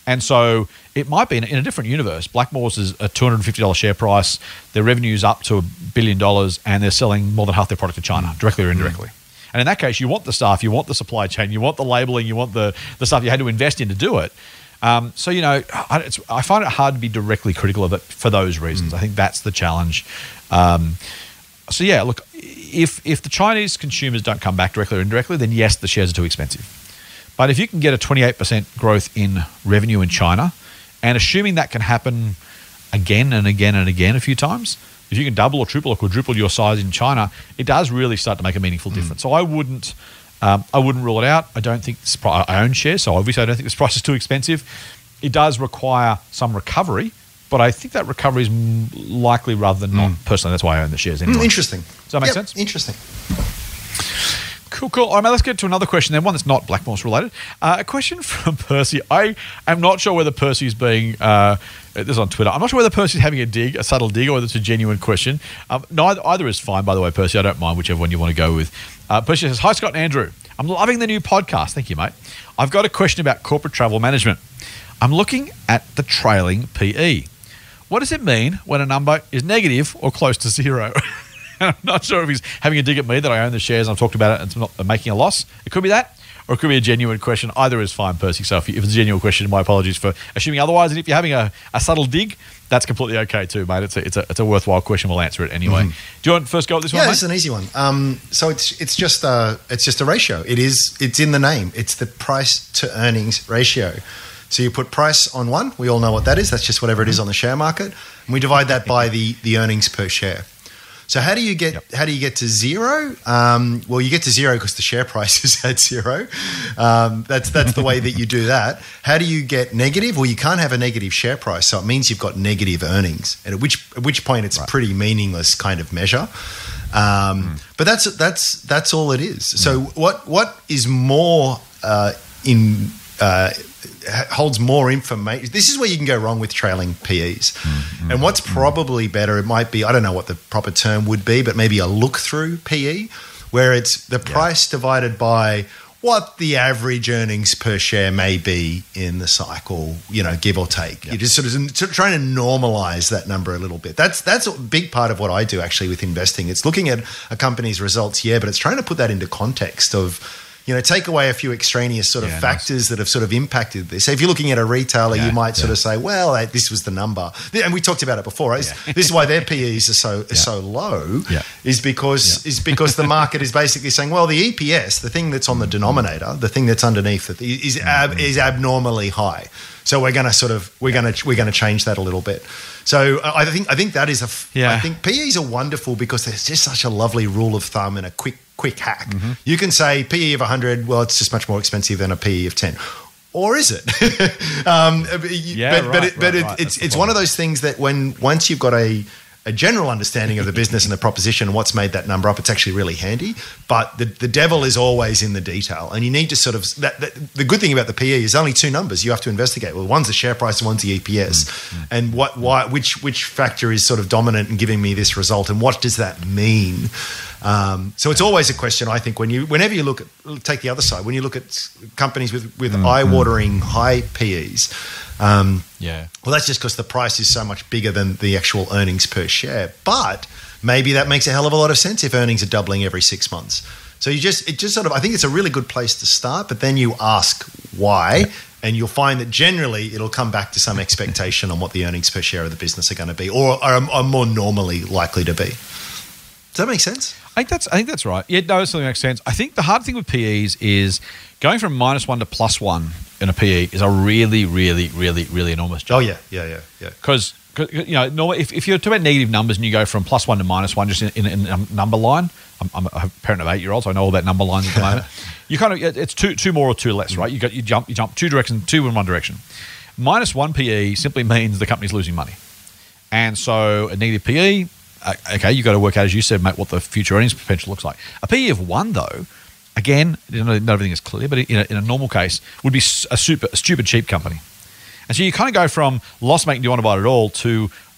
And so it might be in, in a different universe. Blackmores is a two hundred fifty dollars share price. Their revenue's up to a billion dollars, and they're selling more than half their product to China, mm. directly or indirectly. Mm. And in that case, you want the staff, you want the supply chain, you want the labeling, you want the, the stuff you had to invest in to do it. Um, so, you know, I, it's, I find it hard to be directly critical of it for those reasons. Mm. I think that's the challenge. Um, so, yeah, look, if if the Chinese consumers don't come back directly or indirectly, then yes, the shares are too expensive. But if you can get a twenty-eight percent growth in revenue in China, and assuming that can happen again and again and again a few times, if you can double or triple or quadruple your size in China, it does really start to make a meaningful mm. difference. So I wouldn't, um, I wouldn't rule it out. I don't think this price, I own shares, so obviously I don't think this price is too expensive. It does require some recovery, but I think that recovery is likely rather than not. Mm. Personally, that's why I own the shares anyway. Mm, interesting. Does that make yep, sense? Interesting. Cool, cool. All right, mate, let's get to another question then, one that's not Blackmores related. Uh, a question from Percy. I am not sure whether Percy's being, uh, this is on Twitter, I'm not sure whether Percy's having a dig, a subtle dig, or whether it's a genuine question. Um, neither, either is fine, by the way, Percy. I don't mind whichever one you want to go with. Uh, Percy says, hi, Scott and Andrew. I'm loving the new podcast. Thank you, mate. I've got a question about corporate travel management. I'm looking at the trailing P E. What does it mean when a number is negative or close to zero? I'm not sure if he's having a dig at me that I own the shares and I've talked about it and it's not making a loss. It could be that, or it could be a genuine question. Either is fine, Percy. So if, you, if it's a genuine question, my apologies for assuming otherwise. And if you're having a, a subtle dig, that's completely okay too, mate. It's a, it's a, it's a worthwhile question. We'll answer it anyway. Mm-hmm. Do you want to first go with this yeah, one, mate? Yeah, it's an easy one. Um, so it's it's just a, it's just a ratio. It is, it's in the name. It's the price to earnings ratio. So you put price on one. We all know what that is. That's just whatever it is on the share market. And we divide that by the, the earnings per share. So how do you get yep. how do you get to zero? Um, well, you get to zero because the share price is at zero. Um, that's that's the way that you do that. How do you get negative? Well, you can't have a negative share price, so it means you've got negative earnings, and at which at which point it's right. a pretty meaningless kind of measure. Um, mm. But that's that's that's all it is. Mm. So what what is more uh, in uh, holds more information. This is where you can go wrong with trailing P Es. Mm-hmm. And what's probably better, it might be, I don't know what the proper term would be, but maybe a look-through P E, where it's the price yeah. divided by what the average earnings per share may be in the cycle, you know, give or take. Yeah. You're just sort of, sort of trying to normalize that number a little bit. That's that's a big part of what I do actually with investing. It's looking at a company's results, yeah, but it's trying to put that into context of, you know, take away a few extraneous sort of yeah, factors nice. that have sort of impacted this. So if you're looking at a retailer, yeah, you might sort yeah. of say, well, this was the number. And we talked about it before, right? Yeah. This is why their P Es are so are yeah. so low, yeah. is because yeah. is because the market is basically saying, well, the E P S, the thing that's on the denominator, the thing that's underneath it, is ab, is abnormally high. So we're going to sort of we're going to we're going to change that a little bit. So I think I think that is a yeah. I think P Es are wonderful because there's just such a lovely rule of thumb and a quick quick hack. Mm-hmm. You can say P E of one hundred, well, it's just much more expensive than a P E of ten. Or is it? um, yeah, but right, but, it, but right, it, right. it's it's one of those things that when once you've got a a general understanding of the business and the proposition and what's made that number up, it's actually really handy. But the, the devil is always in the detail. And you need to sort of, that, that, the good thing about the P E is only two numbers you have to investigate. Well, one's the share price and one's the E P S. Mm-hmm. And what, why, which, which factor is sort of dominant in giving me this result and what does that mean? Um, so it's always a question, I think, when you, whenever you look at, take the other side, when you look at companies with, with mm-hmm. eye-watering high P Es, um, yeah. well, that's just because the price is so much bigger than the actual earnings per share. But maybe that makes a hell of a lot of sense if earnings are doubling every six months. So you just, it just sort of, I think it's a really good place to start, but then you ask why, and you'll find that generally it'll come back to some expectation on what the earnings per share of the business are going to be, or are, are more normally likely to be. Does that make sense? I think that's I think that's right. Yeah, no, it certainly makes sense. I think the hard thing with P Es is going from minus one to plus one in a P E is a really, really, really, really enormous job. Oh yeah, yeah, yeah, yeah. Because you know, normally if, if you're talking about negative numbers and you go from plus one to minus one just in, in, in a number line, I'm, I'm a parent of eight year olds, so I know all about number lines at the moment. You kind of it's two two more or two less, right? You got you jump you jump two directions, two in one direction. Minus one P E simply means the company's losing money, and so a negative P E. Okay, you've got to work out, as you said, mate, what the future earnings potential looks like. A P E of one, though, again, not everything is clear, but in a, in a normal case, would be a super a stupid cheap company. And so you kind of go from loss-making, do you want to buy it at all, to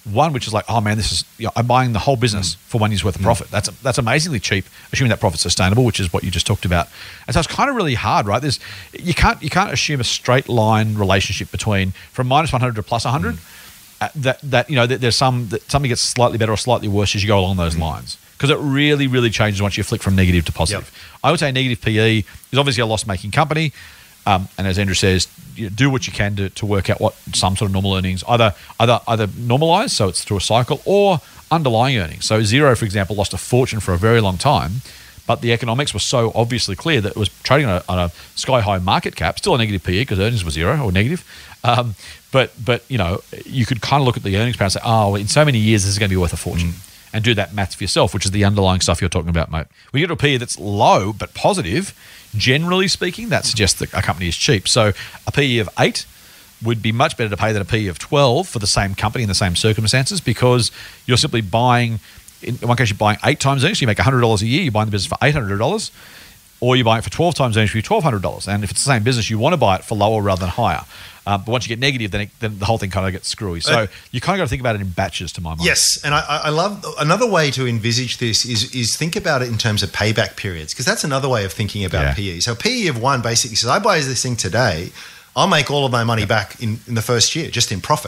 One, which is like, oh man, this is you know, I'm buying the whole business for one year's worth of profit. That's that's amazingly cheap, assuming that profit's sustainable, which is what you just talked about. And so it's kind of really hard, right? There's you can't you can't assume a straight line relationship between from minus one hundred to plus one hundred. Mm. Uh, that that you know that there's some that something gets slightly better or slightly worse as you go along those mm. lines, because it really really changes once you flick from negative to positive. Yep. I would say negative P E is obviously a loss-making company. Um, and as Andrew says, you know, do what you can to, to work out what some sort of normal earnings, either either either normalize, so it's through a cycle, or underlying earnings. So Xero, for example, lost a fortune for a very long time, but the economics were so obviously clear that it was trading on a, on a sky-high market cap, still a negative P E because earnings were zero or negative. Um, but but you know, you could kind of look at the earnings power and say, oh, well, in so many years this is going to be worth a fortune. Mm. And do that maths for yourself, which is the underlying stuff you're talking about, mate. When you get to a P E that's low but positive, generally speaking, that suggests that a company is cheap. So a P E of eight would be much better to pay than a P E of twelve for the same company in the same circumstances, because you're simply buying, in one case you're buying eight times earnings, so you make one hundred dollars a year, you're buying the business for eight hundred dollars, or you're buying it for twelve times earnings for twelve hundred dollars. And if it's the same business, you want to buy it for lower rather than higher. Um, but once you get negative, then, it, then the whole thing kind of gets screwy. So uh, you kind of got to think about it in batches, to my mind. Yes, and I, I love another way to envisage this is is think about it in terms of payback periods, because that's another way of thinking about yeah. P E. So P E of one basically says, I buy this thing today, I'll make all of my money back in, in the first year, just in profit.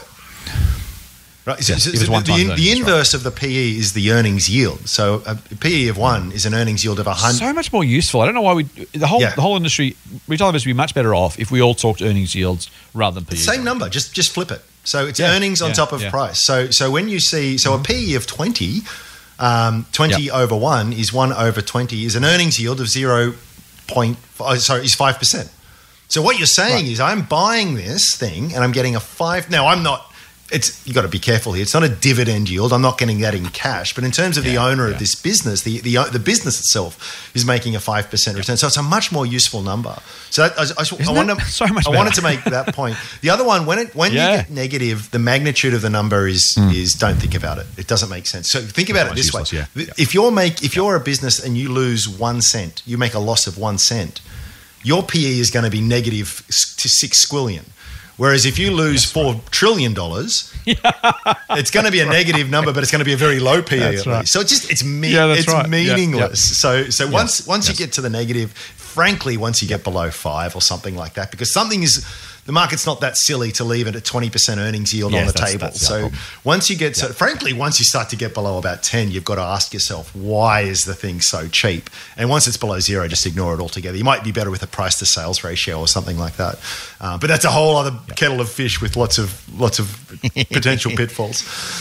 Right. So, yes, so, so the, the, the inverse right. of the P E is the earnings yield. So a P E of one is an earnings yield of one hundred. So much more useful. I don't know why we the whole yeah. the whole industry, retail investors would be much better off if we all talked earnings yields rather than P E. Same number, just just flip it. So it's yeah. earnings on yeah. top of yeah. price. So so when you see so mm-hmm. a P E of twenty, um, twenty yep. over one is one over twenty is an earnings yield of zero point. Oh, sorry, is five percent. So what you're saying right. is I'm buying this thing and I'm getting a five. Now I'm not. It's you got to be careful here. It's not a dividend yield. I'm not getting that in cash. But in terms of yeah, the owner yeah. of this business, the, the the business itself is making a five percent return. So it's a much more useful number. So that, I, I, I, wanted, so much I wanted to make that point. The other one, when it when yeah. you get negative, the magnitude of the number is mm. is don't think about it. It doesn't make sense. So think about That's it this useless, way: yeah. if you're make if you're a business and you lose one cent, you make a loss of one cent. Your P E is going to be negative to six squillion. Whereas if you lose That's four right. trillion dollars, it's going to be a negative number, but it's going to be a very low P E. That's at right. least. So it's just it's me- yeah, it's right. meaningless. Yeah, yeah. So so yeah. once once yes. you get to the negative, frankly, once you get below five or something like that, because something is the market's not that silly to leave it at twenty percent earnings yield yes, on the that's, table. That's so once you get to, yeah. frankly, once you start to get below about ten, you've got to ask yourself, why is the thing so cheap? And once it's below zero, just ignore it altogether. You might be better with a price to sales ratio or something like that. Uh, but that's a whole other yeah. kettle of fish with lots of lots of potential pitfalls.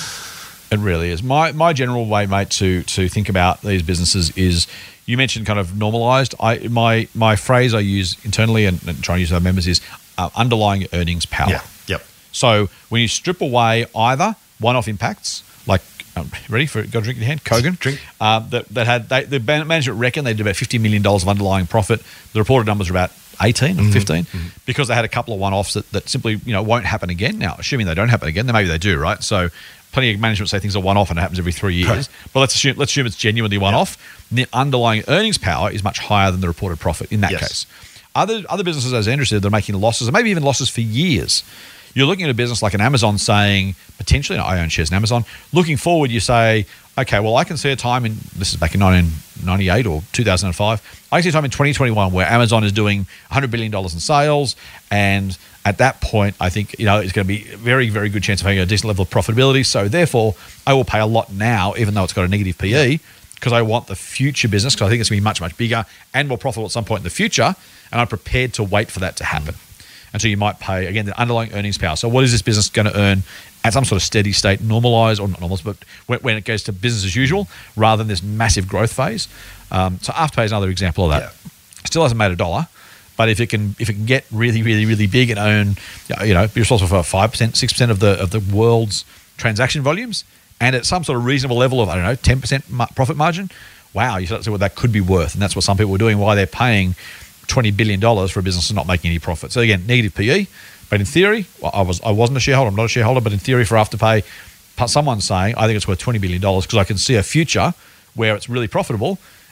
It really is. My my general way, mate, to to think about these businesses is, you mentioned kind of normalized. I my my phrase I use internally and, and try and use with our members is uh, underlying earnings power. Yeah. Yep. So when you strip away either one-off impacts, like um, ready for got a drink in your hand, Kogan, drink uh, that that had they, the management reckon they did about fifty million dollars of underlying profit. The reported numbers are about eighteen or mm-hmm. fifteen mm-hmm. because they had a couple of one-offs that, that simply you know won't happen again. Now, assuming they don't happen again, then maybe they do, right? So plenty of management say things are one-off and it happens every three years. Right. But let's assume let's assume it's genuinely one-off. Yep. The underlying earnings power is much higher than the reported profit in that yes. case. Other other businesses, as Andrew said, they're making losses, or maybe even losses for years. You're looking at a business like an Amazon saying, potentially, I own shares in Amazon. Looking forward, you say, okay, well, I can see a time in, this is back in nineteen ninety-eight or two thousand five, I can see a time in twenty twenty-one where Amazon is doing one hundred billion dollars in sales. And at that point, I think, you know, it's going to be a very, very good chance of having a decent level of profitability. So therefore, I will pay a lot now, even though it's got a negative P E, because I want the future business, because I think it's going to be much, much bigger and more profitable at some point in the future. And I'm prepared to wait for that to happen. And so you might pay, again, the underlying earnings power. So what is this business going to earn at some sort of steady state, normalized, or not normalized, but when, when it goes to business as usual, rather than this massive growth phase? Um, so Afterpay is another example of that. Yeah. Still hasn't made a dollar, but if it can if it can get really, really, really big and own, you know, be responsible for five percent, six percent of the of the world's transaction volumes, and at some sort of reasonable level of, I don't know, ten percent profit margin, wow, you start to see what that could be worth. And that's what some people are doing, why they're paying twenty billion dollars for a business that's not making any profit. So again, negative P E, but in theory, well, I, was, I wasn't a shareholder, I'm not a shareholder, but in theory for Afterpay, someone's saying, I think it's worth twenty billion dollars because I can see a future where it's really profitable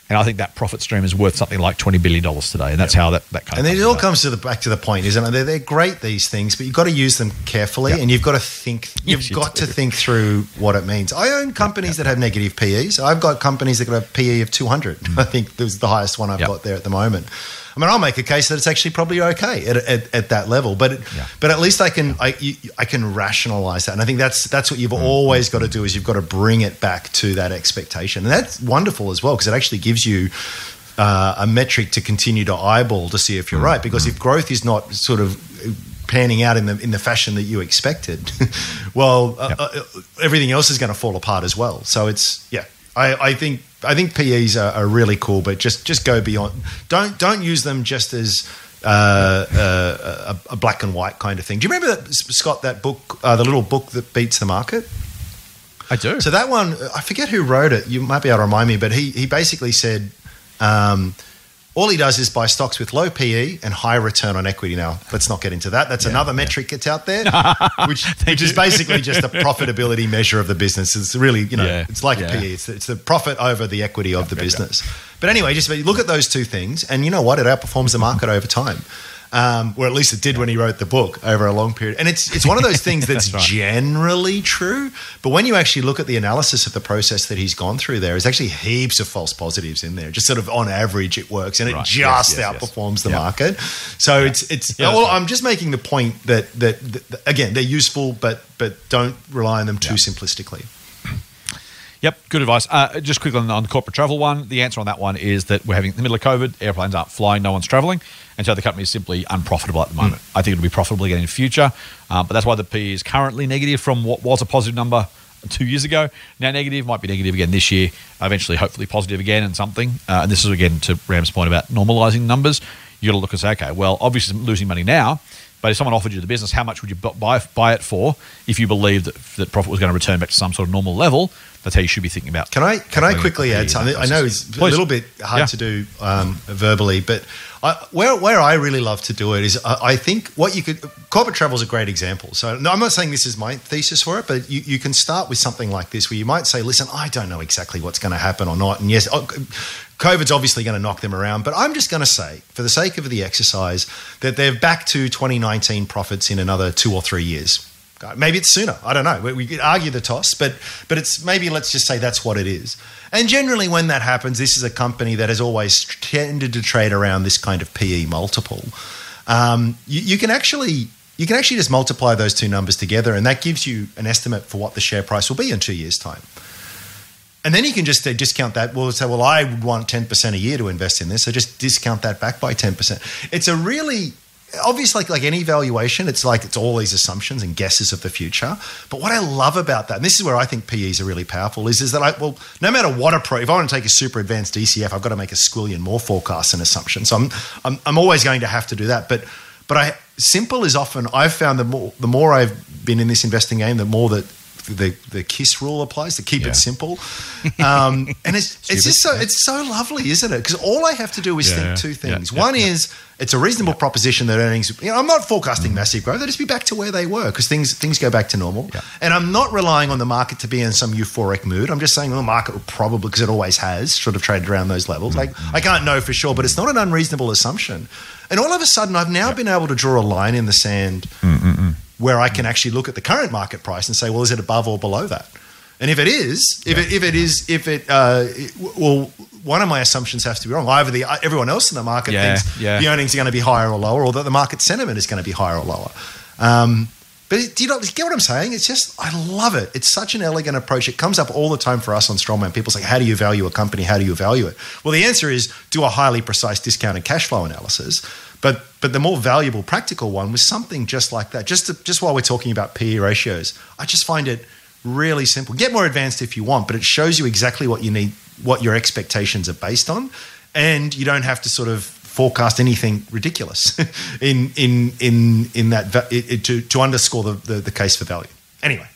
And I think that profit stream is worth something like twenty billion dollars today. And that's how that, that kind and of And it comes all about. comes to the back to the point, isn't it? They're, they're great, these things, but you've got to use them carefully Yep. and you've got to think, you've Yes, you got do. to think through what it means. I own companies that have negative P Es. I've got companies that got a P E of two hundred. I think this is the highest one I've Yep. got there at the moment. I mean, I'll make a case that it's actually probably okay at, at, at that level, but it, Yeah. but at least I can I, you, I can rationalize that, and I think that's that's what you've always got to do is you've got to bring it back to that expectation, and that's wonderful as well because it actually gives you uh, a metric to continue to eyeball to see if you're right. Because if growth is not sort of panning out in the in the fashion that you expected, well, Yep. uh, uh, everything else is going to fall apart as well. So it's yeah, I, I think. I think P Es are, are really cool, but just, just go beyond. Don't don't use them just as uh, uh, a, a black and white kind of thing. Do you remember that, Scott, that book, uh, the little book that beats the market? I do. So that one, I forget who wrote it. You might be able to remind me, but he he basically said um, all he does is buy stocks with low P E and high return on equity. Now, let's not get into that. That's another metric that's out there, which which is basically just a profitability measure of the business. It's really, you know, Yeah, it's like yeah. a P E. It's, it's the profit over the equity of the business. But anyway, just look at those two things, and you know what? It outperforms the market over time. Um, or at least it did when he wrote the book over a long period. And it's it's one of those things that's, That's right. generally true. But when you actually look at the analysis of the process that he's gone through, there is actually heaps of false positives in there. Just sort of on average, it works, and it Right. just Yes, yes, yes. outperforms the Yeah. market. So it's it's. Yeah, that's well, right. I'm just making the point that, that that again they're useful, but but don't rely on them too Yeah. simplistically. Yep, good advice. Uh, just quickly on, on the corporate travel one, the answer on that one is that we're having in the middle of COVID, airplanes aren't flying, no one's traveling, and so the company is simply unprofitable at the moment. I think it'll be profitable again in the future, uh, but that's why the P E is currently negative from what was a positive number two years ago. Now negative, might be negative again this year, eventually hopefully positive again and something. Uh, and this is again to Ram's point about normalising numbers. You got to look and say, okay, well, obviously I'm losing money now, but if someone offered you the business, how much would you bu- buy buy it for if you believed that, that profit was going to return back to some sort of normal level? That's how you should be thinking about. Can I can I calculating quickly the P E add something? I process. know it's Please. a little bit hard Yeah. to do um, verbally, but I, where where I really love to do it is I, I think what you could corporate travel is a great example. So no, I'm not saying this is my thesis for it, but you, you can start with something like this where you might say, listen, I don't know exactly what's going to happen or not, and yes, oh, COVID's obviously going to knock them around, but I'm just going to say, for the sake of the exercise, that they're back to twenty nineteen profits in another two or three years. Maybe it's sooner. I don't know. We, we could argue the toss, but but it's maybe let's just say that's what it is. And generally, when that happens, this is a company that has always tended to trade around this kind of P E multiple. Um, you, you can actually you can actually just multiply those two numbers together, and that gives you an estimate for what the share price will be in two years' time. And then you can just uh, discount that. Well, say, well, I would want ten percent a year to invest in this, so just discount that back by ten percent. It's a really obviously, like, like any valuation, it's like it's all these assumptions and guesses of the future. But what I love about that, and this is where I think P Es are really powerful, is, is that, I, well, no matter what approach, if I want to take a super advanced D C F, I've got to make a squillion more forecasts and assumptions. So I'm, I'm, I'm always going to have to do that. But but I simple is often, I've found the more, the more I've been in this investing game, the more that the the KISS rule applies, to keep Yeah. it simple. Um, and it's it's just so it's so lovely, isn't it? Because all I have to do is Yeah, think two yeah, things. yeah, One yeah. is it's a reasonable proposition that earnings. You know, I'm not forecasting Mm-hmm. massive growth. They'll just be back to where they were because things things go back to normal. Yeah. And I'm not relying on the market to be in some euphoric mood. I'm just saying, well, the market will probably, because it always has, sort of traded around those levels. Like Mm-hmm. I can't know for sure, but it's not an unreasonable assumption. And all of a sudden, I've now been able to draw a line in the sand where I can actually look at the current market price and say, well, is it above or below that? And if it is, if it if it is, if it, uh, it well, one of my assumptions has to be wrong. Either the everyone else in the market Yeah, thinks yeah. the earnings are going to be higher or lower, or that the market sentiment is going to be higher or lower. Um, but do you not get what I'm saying? It's just, I love it. It's such an elegant approach. It comes up all the time for us on Strongman. People say, how do you value a company? How do you value it? Well, the answer is do a highly precise discounted cash flow analysis. But but the more valuable practical one was something just like that. Just to, just while we're talking about P E ratios, I just find it really simple. Get more advanced if you want, but it shows you exactly what you need, what your expectations are based on, and you don't have to sort of forecast anything ridiculous in in in in that va- it, it, to to underscore the, the the case for value. Anyway,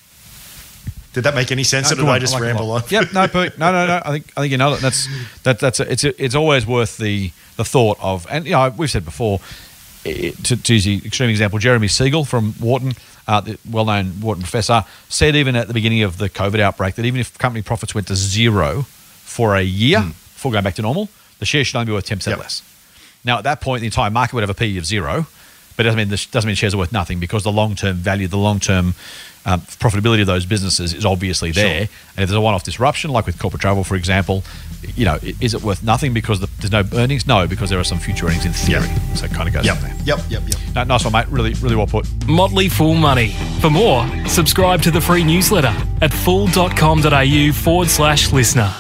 did that make any sense? No, or did good I one. just like it a ramble on? lot. Yep, no, perfect. no, no, no. I think I think you know it. That's that, that's a, it's a, it's always worth the the thought of, and you know we've said before. It, to, to use the extreme example, Jeremy Siegel from Wharton, uh, the well-known Wharton professor, said even at the beginning of the COVID outbreak that even if company profits went to zero for a year, before going back to normal, the share should only be worth ten percent Yep. less. Now, at that point, the entire market would have a P E of zero, but it doesn't mean, this doesn't mean shares are worth nothing because the long-term value, the long-term um, profitability of those businesses is obviously there. Sure. And if there's a one-off disruption, like with corporate travel, for example, you know, i- is it worth nothing because the, there's no earnings? No, because there are some future earnings in theory. Yep. So it kind of goes Yep. from there. Yep. Yep. Yep. No, nice one, mate. Really, really well put. Motley Fool Money. For more, subscribe to the free newsletter at fool.com.au forward slash listener.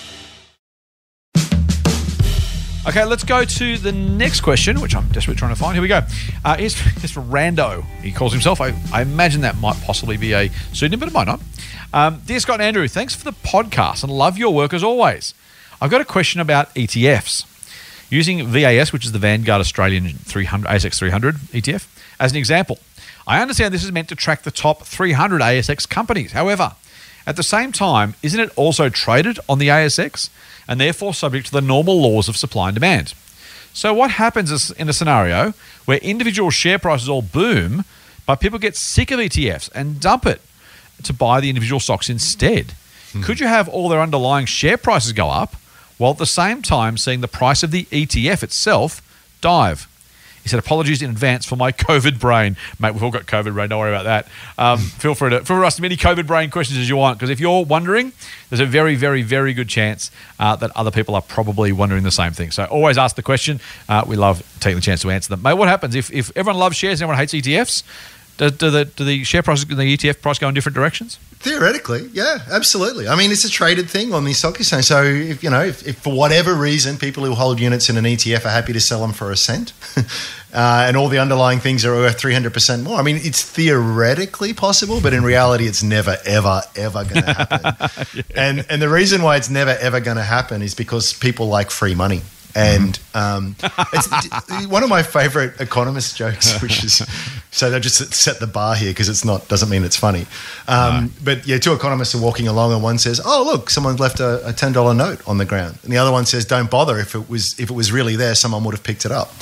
Okay, let's go to the next question, which I'm desperately trying to find. Here we go. Uh, here's, here's from Rando. He calls himself. I, I imagine that might possibly be a pseudonym, but it might not. Um, Dear Scott and Andrew, thanks for the podcast and love your work as always. I've got a question about E T Fs. Using V A S, which is the Vanguard Australian three hundred, A S X three hundred E T F, as an example. I understand this is meant to track the top three hundred A S X companies. However, at the same time, isn't it also traded on the A S X and therefore subject to the normal laws of supply and demand? So what happens is in a scenario where individual share prices all boom, but people get sick of E T Fs and dump it to buy the individual stocks instead? Hmm. Could you have all their underlying share prices go up while at the same time seeing the price of the E T F itself dive? He said, apologies in advance for my COVID brain. Mate, we've all got COVID brain. Don't worry about that. Um, feel free to feel free to ask as many COVID brain questions as you want, because if you're wondering, there's a very, very, very good chance uh, that other people are probably wondering the same thing. So always ask the question. Uh, we love taking the chance to answer them. Mate, what happens if, if everyone loves shares and everyone hates E T Fs? Do, do, the, do the share prices, the E T F price go in different directions? Theoretically, yeah, absolutely. I mean, it's a traded thing on the stock exchange. So, if you know, if, if for whatever reason people who hold units in an E T F are happy to sell them for a cent, uh, and all the underlying things are worth three hundred percent more, I mean, it's theoretically possible, but in reality, it's never, ever, ever going to happen. yeah. And and the reason why it's never, ever going to happen is because people like free money. And um, it's one of my favorite economist jokes, which is so they just set the bar here because it's not doesn't mean it's funny. Um, no. But yeah, two economists are walking along, and one says, "Oh, look, someone's left a, a ten dollar note on the ground," and the other one says, "Don't bother. If it was if it was really there, someone would have picked it up."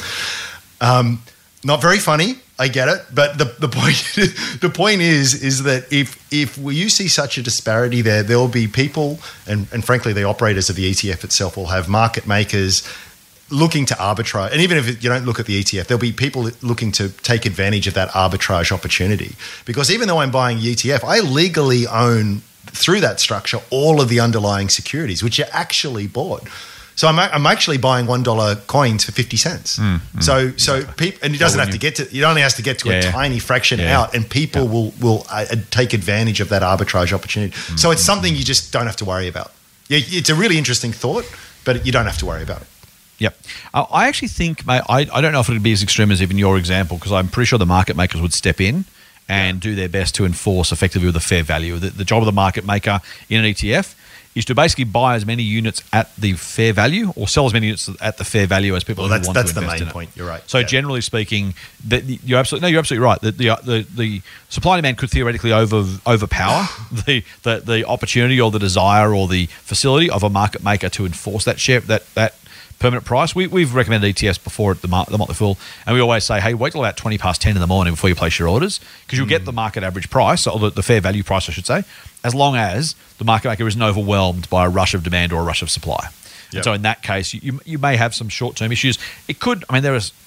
Um, not very funny. I get it, but the the point the point is is that if if you see such a disparity there, there will be people, and, and frankly, the operators of the E T F itself will have market makers looking to arbitrage. And even if you don't look at the E T F, there'll be people looking to take advantage of that arbitrage opportunity. Because even though I'm buying E T F, I legally own, through that structure, all of the underlying securities, which are actually bought. So I'm, I'm actually buying one dollar coins for fifty cents. Mm, mm, so so exactly. people, and it doesn't have to get to, it only has to get to yeah, a yeah. tiny fraction yeah. out, and people yeah. will will uh, take advantage of that arbitrage opportunity. Mm, so it's mm, something you just don't have to worry about. Yeah, it's a really interesting thought, but you don't have to worry about it. Yep. Uh, I actually think, mate, I, I don't know if it would be as extreme as even your example, because I'm pretty sure the market makers would step in and do their best to enforce effectively with a fair value. The, the job of the market maker in an E T F is to basically buy as many units at the fair value or sell as many units at the fair value as people well, who that's, want that's to invest the main in it. point. You're right. So yeah. generally speaking, that you're absolutely no, you're absolutely right. The the the, the supply and demand could theoretically over overpower the, the the opportunity or the desire or the facility of a market maker to enforce that share that that. permanent price. We, we've recommended E T Fs before at the, Mar- the Motley Fool, and we always say, hey, wait till about twenty past ten in the morning before you place your orders, because you'll mm. get the market average price, or the, the fair value price, I should say, as long as the market maker isn't overwhelmed by a rush of demand or a rush of supply. Yep. And so in that case, you, you may have some short-term issues. It could, I mean, there is...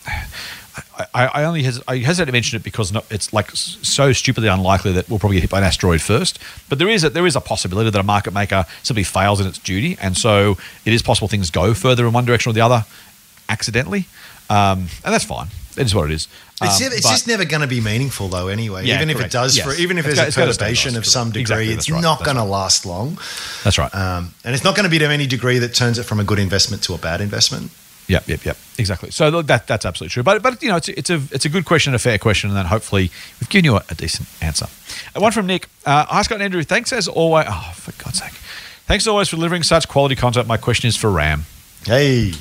I, I only hes- I hesitate to mention it because no, it's like so stupidly unlikely that we'll probably get hit by an asteroid first. But there is a, there is a possibility that a market maker simply fails in its duty, and so it is possible things go further in one direction or the other accidentally, um, and that's fine. It is what it is. Um, it's it's but, just never going to be meaningful, though. Anyway, yeah, even correct. if it does, yes. for even if it's there's got, a perturbation of some degree, exactly, it's right. not going right. to last long. That's right, um, and it's not going to be to any degree that turns it from a good investment to a bad investment. Yep, yep, yep. Exactly. So look, that that's absolutely true. But but you know, it's it's a it's a good question, a fair question, and then hopefully we've given you a, a decent answer. Uh, one from Nick. Uh, Hi Scott and Andrew. Thanks as always. Oh, for God's sake. Thanks as always for delivering such quality content. My question is for Ram. Hey.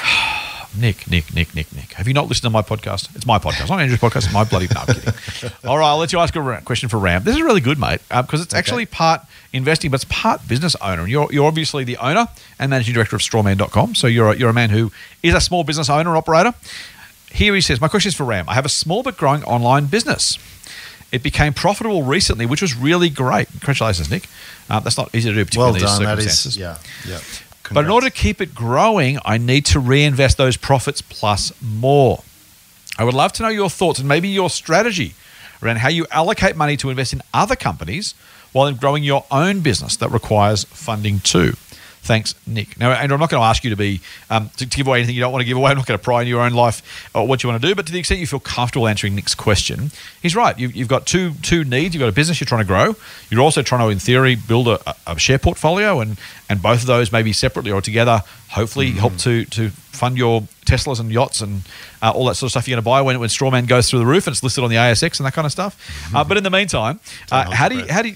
Nick, Nick, Nick, Nick, Nick. Have you not listened to my podcast? It's my podcast. Not Andrew's podcast. It's my bloody... No, I'm kidding. All right, I'll let you ask a question for Ram. This is really good, mate, uh, because it's okay. actually part investing, but it's part business owner. And you're you're obviously the owner and managing director of strawman dot com. So you're a, you're a man who is a small business owner and operator. Here he says, my question is for Ram. I have a small but growing online business. It became profitable recently, which was really great. Congratulations, Nick. Uh, that's not easy to do, particularly well done. in these circumstances. That is, yeah, yeah. But in order to keep it growing, I need to reinvest those profits plus more. I would love to know your thoughts and maybe your strategy around how you allocate money to invest in other companies while in growing your own business that requires funding too. Thanks, Nick. Now, Andrew, I'm not going to ask you to be um, to, to give away anything you don't want to give away. I'm not going to pry into your own life or what you want to do. But to the extent you feel comfortable answering Nick's question, he's right. You've, you've got two two needs. You've got a business you're trying to grow. You're also trying to, in theory, build a, a share portfolio, and and both of those, maybe separately or together, hopefully mm-hmm. help to to fund your Teslas and yachts and uh, all that sort of stuff you're going to buy when when Strawman goes through the roof and it's listed on the A S X and that kind of stuff. Mm-hmm. Uh, but in the meantime, uh, how do you how do you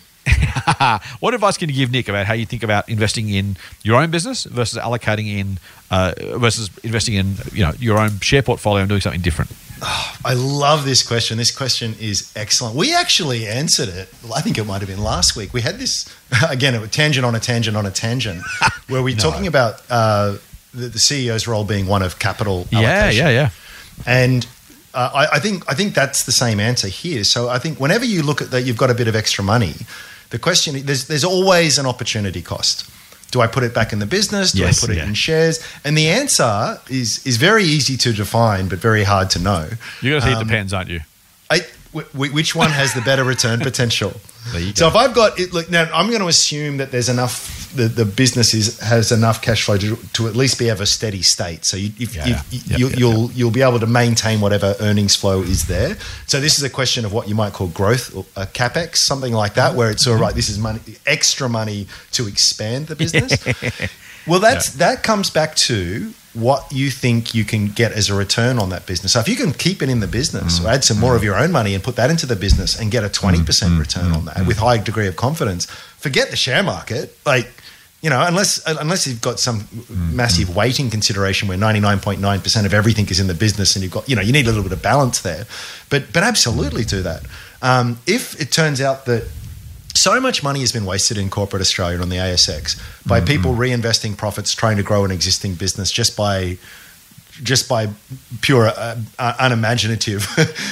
what advice can you give Nick about how you think about investing in your own business versus allocating in uh, versus investing in you know your own share portfolio and doing something different? Oh, I love this question. This question is excellent. We actually answered it. I think it might have been last week. We had this again, a tangent on a tangent on a tangent, where we're no. talking about uh, the, the C E O's role being one of capital allocation. Yeah, yeah, yeah. And uh, I, I think I think that's the same answer here. So I think whenever you look at that, you've got a bit of extra money. The question, there's there's always an opportunity cost. Do I put it back in the business? Do yes, I put yeah. it in shares? And the answer is is very easy to define, but very hard to know. You're going to say um, it depends, aren't you? I, w- which one has the better return potential? There you go. So if I've got it, look, now I'm going to assume that there's enough, the, the business is, has enough cash flow to, to at least be of a steady state. So you, if, Yeah, if, yeah. you, Yep, yep, you'll yep. you'll be able to maintain whatever earnings flow is there. So this is a question of what you might call growth or uh, capex, something like that, where it's all right. This is money, extra money to expand the business. Well, that's Yeah. that comes back to what you think you can get as a return on that business. So if you can keep it in the business Mm. or add some more of your own money and put that into the business and get a twenty percent Mm. return Mm. on that with high degree of confidence, forget the share market. Like, you know, unless unless you've got some Mm. massive weighting consideration where ninety-nine point nine percent of everything is in the business and you've got, you know, you need a little bit of balance there. But but absolutely do that. Um, if it turns out that so much money has been wasted in corporate Australia on the A S X by mm-hmm. people reinvesting profits, trying to grow an existing business just by just by pure uh, uh, unimaginative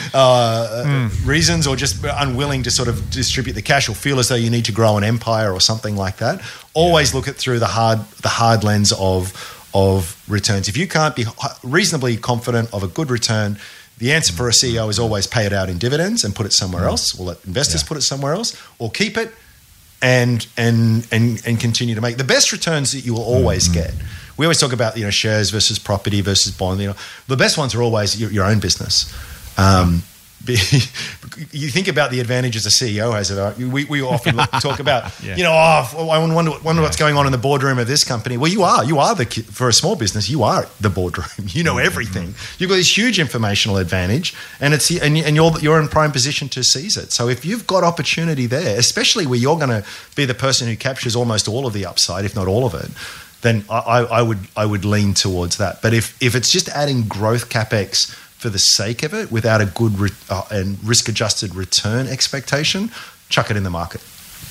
uh, mm. reasons, or just unwilling to sort of distribute the cash, or feel as though you need to grow an empire or something like that. Always yeah. look at through the hard the hard lens of of returns. If you can't be reasonably confident of a good return, the answer for a C E O is always pay it out in dividends and put it somewhere else, or let investors yeah. put it somewhere else, or keep it and and and and continue to make the best returns that you will always mm-hmm. get. We always talk about, you know, shares versus property versus bond. You know, the best ones are always your, your own business. Um, you think about the advantages a C E O has. About, we, we often look, talk about, yeah. you know, oh, I wonder, wonder yeah. what's going on in the boardroom of this company. Well, you are. You are the for a small business. You are the boardroom. You know everything. Mm-hmm. You've got this huge informational advantage, and it's and, and you're you're in prime position to seize it. So if you've got opportunity there, especially where you're going to be the person who captures almost all of the upside, if not all of it, then I, I would I would lean towards that. But if if it's just adding growth capex for the sake of it, without a good re- uh, and risk-adjusted return expectation, chuck it in the market.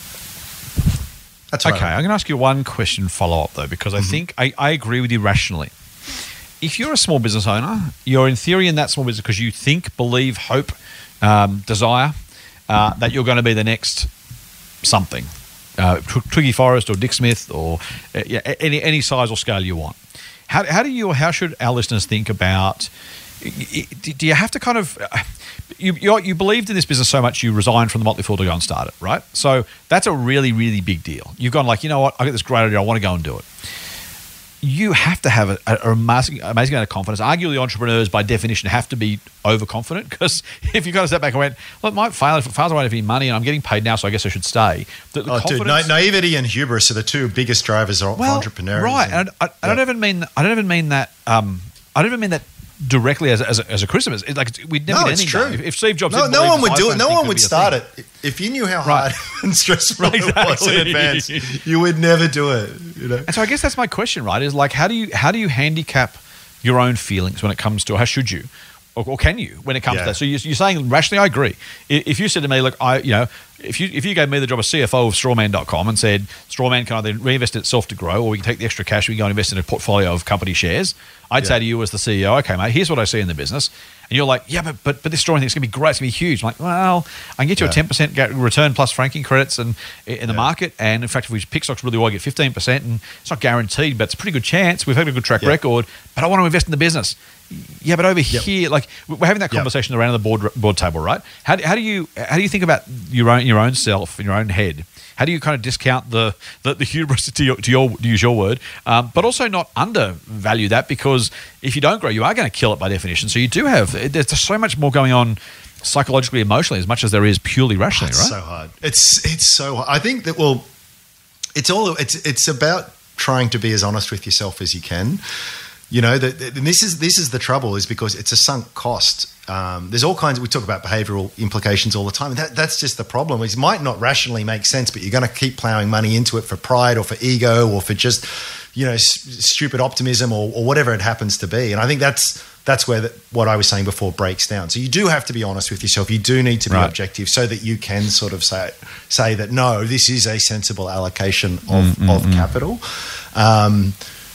That's okay. I'm going to ask you one question follow-up though, because I mm-hmm. think I, I agree with you rationally. If you're a small business owner, you're in theory in that small business because you think, believe, hope, um, desire uh, that you're going to be the next something, uh, Twiggy Forrest or Dick Smith or uh, yeah, any any size or scale you want. How how do you? How should our listeners think about? Do you have to kind of you you you believed in this business so much you resigned from the Motley Fool to go and start it, right? So that's a really really big deal. You've gone like, you know what, I got this great idea, I want to go and do it. You have to have a, a amazing, amazing amount of confidence. Arguably, entrepreneurs by definition have to be overconfident, because if you kind of step back and went, well, it might fail. If it fails, I won't have any money, and I'm getting paid now, so I guess I should stay. The, the oh, dude, na- naivety and hubris are the two biggest drivers of well, entrepreneurs. Right, and I, I, I don't even mean I don't even mean that. Um, I don't even mean that directly as a, as a, as a criticism. It's like we'd never no, get it's anything true. If, if Steve Jobs, no, didn't no one would do iPhone it. No thing one could would be a start thing. it if you knew how Right. hard and stressful Right, it was in exactly. advance. You would never do it. You know. And so I guess that's my question, right? Is like, how do you how do you handicap your own feelings when it comes to, or how should you, or, or can you when it comes Yeah. to that? So you're, you're saying rationally, I agree. I- If you said to me, look, I you know, if you if you gave me the job of C F O of Strawman dot com and said Strawman can either reinvest in itself to grow, or we can take the extra cash, we can go and invest in a portfolio of company shares, I'd Yeah. say to you as the C E O, okay, mate, here's what I see in the business. and you're like, yeah, but but, but this strawberry thing is going to be great. It's going to be huge. I'm like, well, I can get you Yeah. a ten percent return plus franking credits and in the Yeah. market. And in fact, if we pick stocks really well, I get fifteen percent. And it's not guaranteed, but it's a pretty good chance. We've had a good track Yeah. record, but I want to invest in the business. Yeah, but over here, like we're having that Yep. conversation around the board board table, right? How, do- how do you how do you think about your own your own self in your own head? How do you kind of discount the the, the hubris to your, to your to use your word, um, but also not undervalue that, because if you don't grow, you are going to kill it by definition. So you do have there's so much more going on psychologically, emotionally, as much as there is purely rationally, It's right? so hard. It's it's so hard. I think that well, it's all it's it's about trying to be as honest with yourself as you can. You know, that and this is this is the trouble, is because it's a sunk cost. Um, there's all kinds of, we talk about behavioral implications all the time. That, that's just the problem. It might not rationally make sense, but you're going to keep plowing money into it for pride or for ego or for just, you know, s- stupid optimism or, or whatever it happens to be. And I think that's that's where the, what I was saying before breaks down. So you do have to be honest with yourself. You do need to be Right. objective so that you can sort of say say that, no, this is a sensible allocation of, Mm, of capital. Um,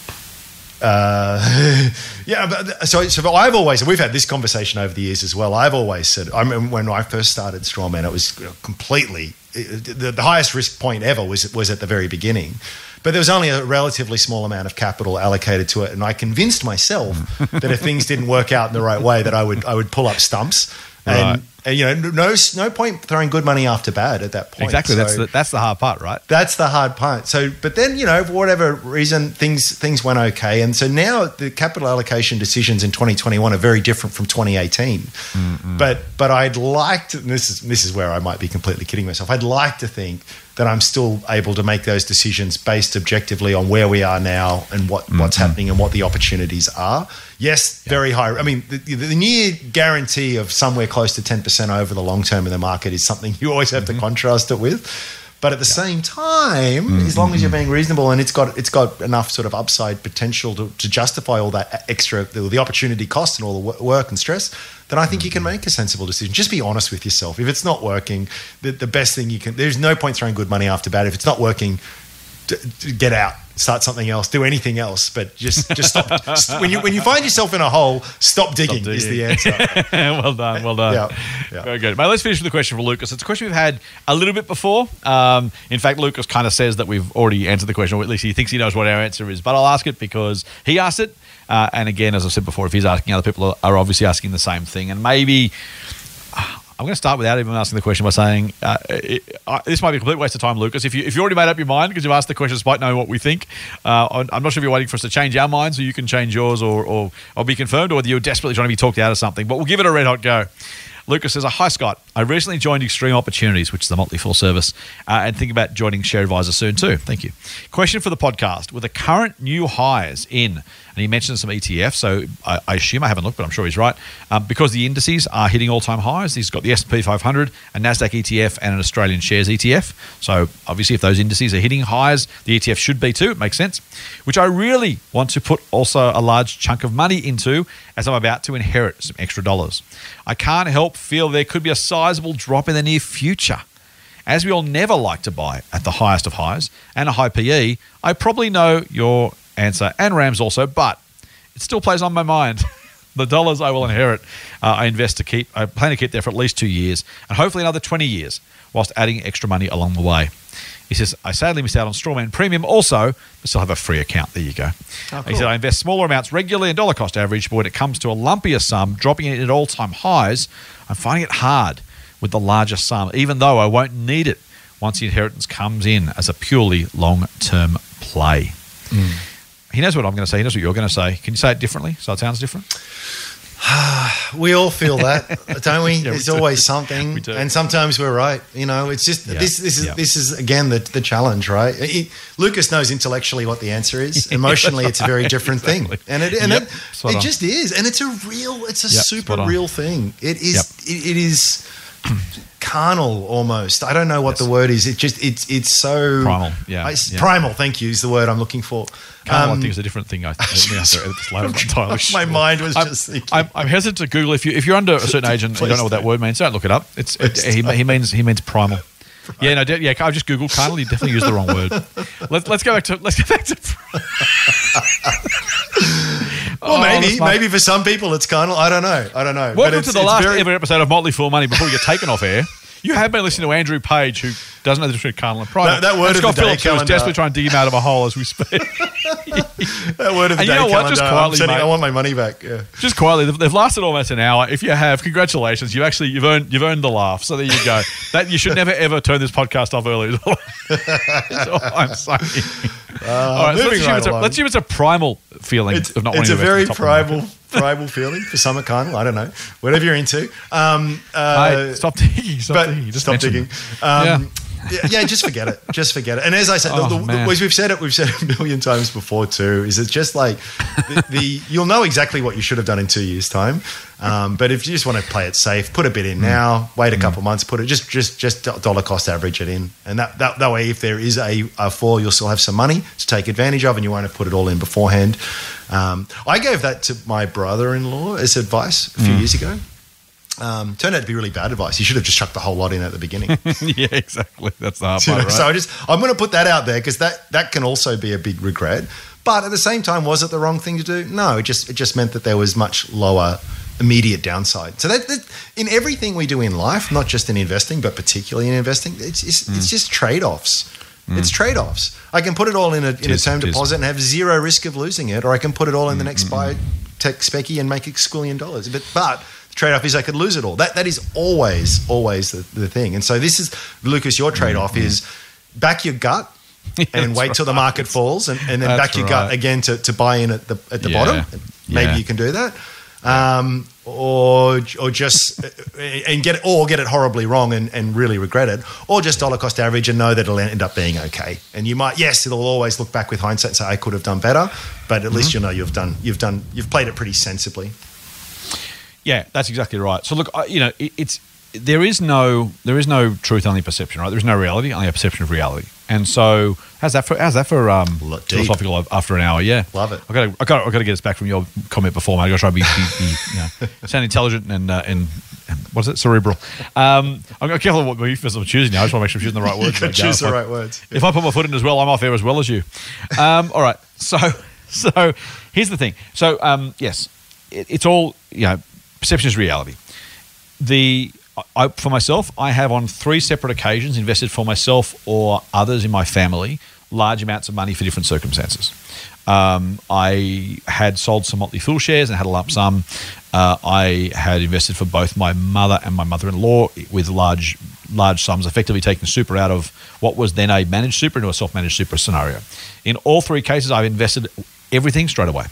uh, yeah, but so, so I've always, we've had this conversation over the years as well. I've always said, I remember when I first started Strawman, it was completely, the, the highest risk point ever was, was at the very beginning. But there was only a relatively small amount of capital allocated to it. And I convinced myself that if things didn't work out in the right way, that I would, I would pull up stumps. And, Right. and, you know, no, no point throwing good money after bad at that point. Exactly. that's So- the, that's the hard part, right? that's the hard part. So, but then, you know, for whatever reason, things things went okay, and so now the capital allocation decisions in twenty twenty-one are very different from twenty eighteen. Mm-hmm. But but I'd like to. And this is this is where I might be completely kidding myself. I'd like to think that I'm still able to make those decisions based objectively on where we are now and what, Mm-hmm. what's happening and what the opportunities are. Yes, very high. I mean, the, the near guarantee of somewhere close to ten percent over the long term in the market is something you always have Mm-hmm. to contrast it with. But at the same time, Mm-hmm. as long as you're being reasonable and it's got it's got enough sort of upside potential to, to justify all that extra, the, the opportunity cost and all the wo- work and stress, then I think you can make a sensible decision. Just be honest with yourself. If it's not working, the, the best thing you can, there's no point throwing good money after bad. If it's not working, d- d- get out, start something else, do anything else. But just just stop. st- when you when you find yourself in a hole, stop digging, Stop is the digging. answer. well done, well done. Yeah, yeah. Very good. Mate, let's finish with a question for Lucas. It's a question we've had a little bit before. Um, in fact, Lucas kind of says that we've already answered the question, or at least he thinks he knows what our answer is. But I'll ask it because he asked it. Uh, and again, as I said before, if he's asking, other people are, are obviously asking the same thing. And maybe I'm going to start without even asking the question by saying uh, it, uh, this might be a complete waste of time, Lucas. If you if you already made up your mind because you've asked the question despite knowing what we think, uh, I'm I'm not sure if you're waiting for us to change our minds, or you can change yours, or or, or be confirmed, or whether you're desperately trying to be talked out of something. But we'll give it a red hot go. Lucas says, "Hi Scott, I recently joined Extreme Opportunities, which is a Motley full service, uh, and think about joining Share Advisor soon too. Thank you. Question for the podcast: with the current new highs in, and he mentioned some E T Fs, so I, I assume I haven't looked, but I'm sure he's right. Um, because the indices are hitting all-time highs. He's got the S and P five hundred, a Nasdaq E T F, and an Australian Shares E T F. So obviously, if those indices are hitting highs, the E T F should be too. It makes sense. Which I really want to put also a large chunk of money into, as I'm about to inherit some extra dollars. I can't help feel there could be a sizable drop in the near future. As we all never like to buy at the highest of highs and a high P E, I probably know your answer, and Rams also, but it still plays on my mind. The dollars I will inherit, uh, I invest to keep, I plan to keep there for at least two years and hopefully another twenty years, whilst adding extra money along the way. He says, I sadly missed out on Strawman Premium also, but still have a free account. There you go. Oh, He cool. said, I invest smaller amounts regularly and dollar cost average, but when it comes to a lumpier sum, dropping it at all-time highs, I'm finding it hard with the larger sum, even though I won't need it once the inheritance comes in as a purely long-term play. Mm. He knows what I'm going to say. He knows what you're going to say. Can you say it differently so it sounds different? We all feel that, don't we? Yeah, we There's do. always something, We do. and sometimes we're right. You know, it's just Yeah. this. This is Yeah. this is again the the challenge, right? He- Lucas knows intellectually what the answer is. Emotionally, it's a very different Exactly. thing, and it and Yep. it, Spot it on. just is, and it's a real, it's a Yep, super spot on. real thing. It is. Yep. It, it is. Carnal almost. I don't know what Yes. the word is. It just it's it's so Primal, yeah, I- it's yeah. primal. Thank you is the word I'm looking for. Carl, I Um, think it's a different thing. I, I think I have to edit this later. I'm not entirely sure. My mind was I'm, just thinking. I'm, I'm hesitant to Google. If you if you're under a certain age and you don't Please know what that don't. word means, don't look it up. It's it, Please he, don't. he means he means primal. Yeah, no, de- yeah. I just googled carnal. You definitely used the wrong word. Let's let's go back to let's go back to. Well, maybe maybe honest, Mark. maybe for some people it's carnal. I don't know. I don't know. But Welcome it's, to the it's last very, ever episode of Motley Fool Money before we get taken off air. You have been listening to Andrew Page, who doesn't know the difference between carnal and private. That- that word and of Scott the day Phillips, who is calendar. desperately trying to dig him out of a hole as we speak. that word of the And you day know what? Just calendar. I'm quietly, sending- mate. I want my money back. Yeah. Just quietly, they've, they've lasted almost an hour. If you have, congratulations. You've actually you've earned you've earned the laugh. So there you go. That you should never ever turn this podcast off early. Is all, is all I'm saying. all right, so let's, moving assume right it's a, along. let's assume it's a primal feeling It's, of not it's wanting a to invest very at the top of the market. primal primal feeling for some are carnal. I don't know. Whatever you're into. Um, uh, Hey, stop digging. Stop but digging. You just stop mentioned digging. it. Um, yeah. yeah, just forget it. Just forget it. And as I said, Oh, the, the, man. as we've said it, we've said it a million times before too. Is it's just like the, the you'll know exactly what you should have done in two years' time. Um, but if you just want to play it safe, put a bit in now. Wait a couple months. Put it just just just dollar cost average it in, and that that, that way, if there is a, a fall, you'll still have some money to take advantage of, and you won't have put it all in beforehand. Um, I gave that to my brother-in-law as advice a few years ago. Um, turned out to be really bad advice. You should have just chucked the whole lot in at the beginning. yeah, exactly. That's the hard You part, know, right? So I just I'm going to put that out there because that that can also be a big regret. But at the same time, was it the wrong thing to do? No, it just it just meant that there was much lower immediate downside. So that, that in everything we do in life, not just in investing, but particularly in investing, it's it's, Mm. it's just trade offs. It's trade offs. I can put it all in a in a is, term it is. deposit and have zero risk of losing it, or I can put it all in the next Mm-hmm. biotech specky and make a squillion dollars. But but the trade-off is I could lose it all. That that is always always the, the thing. And so this is Lucas. Your trade-off is back your gut and Mm-hmm. That's wait till the right. market falls, and, and then That's back your gut right. again to, to buy in at the at the Yeah. bottom. Maybe Yeah. you can do that. Um, or or just and get it or get it horribly wrong and, and really regret it, or just dollar cost average and know that it'll end up being okay. And you might yes, it'll always look back with hindsight and say I could have done better, but at least Mm-hmm. you know you've done you've done you've played it pretty sensibly. Yeah, that's exactly right. So look, I- you know, it, it's there is no there is no truth, only perception, right? There's no reality, only a perception of reality. And so, how's that for how's that for um, Lo- deep. philosophical after an hour? Yeah, Love it. I got to I got I got to get us back from your comment before, mate. I got to try to be, be, be you know, sound intelligent and uh, and and what is it, cerebral. Um, I'm going to careful what euphemism I'm choosing now. I just want to make sure I'm choosing the right words. You mate. choose Yeah, the if I- right words. If I put my foot in as well, I'm off air as well as you. Um, all right. So so here's the thing. So um, yes, it, it's all you know. Perception is reality. The I, for myself, I have on three separate occasions invested for myself or others in my family large amounts of money for different circumstances. Um, I had sold some Motley Fool shares and had a lump sum. Uh, I had invested for both my mother and my mother-in-law with large large sums, effectively taking super out of what was then a managed super into a self-managed super scenario. In all three cases, I've invested everything straight away.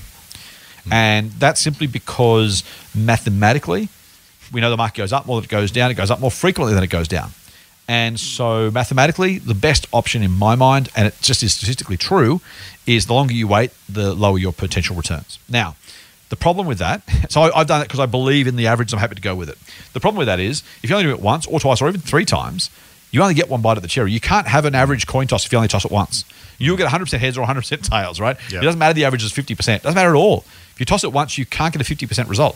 And that's simply because mathematically, we know the market goes up more than it goes down. It goes up more frequently than it goes down. And so mathematically, the best option in my mind, and it just is statistically true, is the longer you wait, the lower your potential returns. Now, the problem with that, so I, I've done it because I believe in the average, I'm happy to go with it. The problem with that is, if you only do it once or twice or even three times, you only get one bite of the cherry. You can't have an average coin toss if you only toss it once. You'll get one hundred percent heads or one hundred percent tails, right? Yep. It doesn't matter the average is fifty percent. It doesn't matter at all. If you toss it once, you can't get a fifty percent result.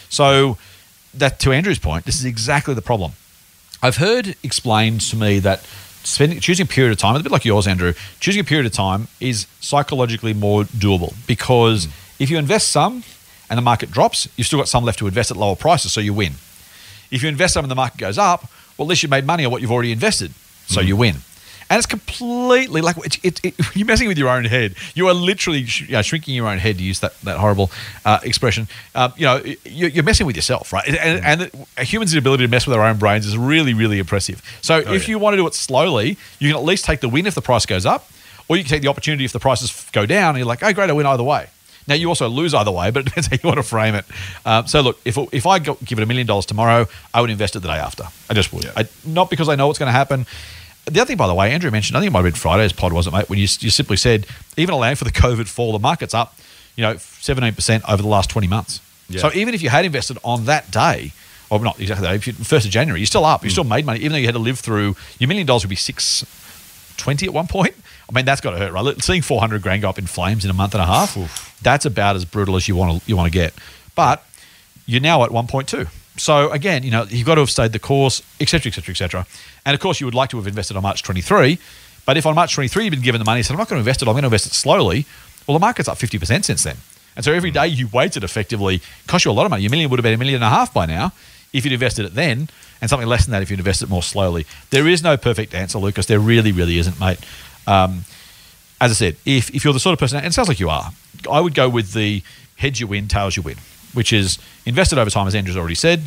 So that, to Andrew's point, this is exactly the problem. I've heard explained to me that spending choosing a period of time, a bit like yours, Andrew, choosing a period of time is psychologically more doable because if you invest some and the market drops, you've still got some left to invest at lower prices, so you win. If you invest some and the market goes up, well, at least you made money on what you've already invested, so you win. And it's completely like it, it, it, you're messing with your own head. You are literally sh- you know, shrinking your own head, to use that, that horrible uh, expression. Um, you know, you're, you're messing with yourself, right? And, and a human's ability to mess with our own brains is really, really impressive. So if yeah. you want to do it slowly, you can at least take the win if the price goes up, or you can take the opportunity if the prices go down, and you're like, oh, great, I win either way. Now, you also lose either way, but it depends how you want to frame it. Um, so, look, if if I go, give it a million dollars tomorrow, I would invest it the day after. I just would. Yeah. I, not because I know what's going to happen. The other thing, by the way, Andrew mentioned, I think it might have been Friday's pod, wasn't it, mate, when you, you simply said, even allowing for the COVID fall, the market's up, you know, seventeen percent over the last twenty months. Yeah. So even if you had invested on that day, or not exactly that, if you, first of January, you're still up. You still made money, even though you had to live through, your million dollars would be six twenty at one point. I mean, that's got to hurt, right? Seeing four hundred grand go up in flames in a month and a half, that's about as brutal as you want to you want to get. But you're now at one point two. So again, you know, you've got to have stayed the course, et cetera, et cetera, et cetera. And of course, you would like to have invested on March twenty-three. But if on March twenty-three you've been given the money and said, I'm not going to invest it, I'm going to invest it slowly, well, the market's up fifty percent since then. And so every day you waited effectively cost you a lot of money. Your million would have been a million and a half by now if you'd invested it then, and something less than that if you'd invested it more slowly. There is no perfect answer, Lucas. There really, really isn't, mate. Um, as I said, if, if you're the sort of person, and it sounds like you are, I would go with the heads you win, tails you win, which is invested over time, as Andrew's already said,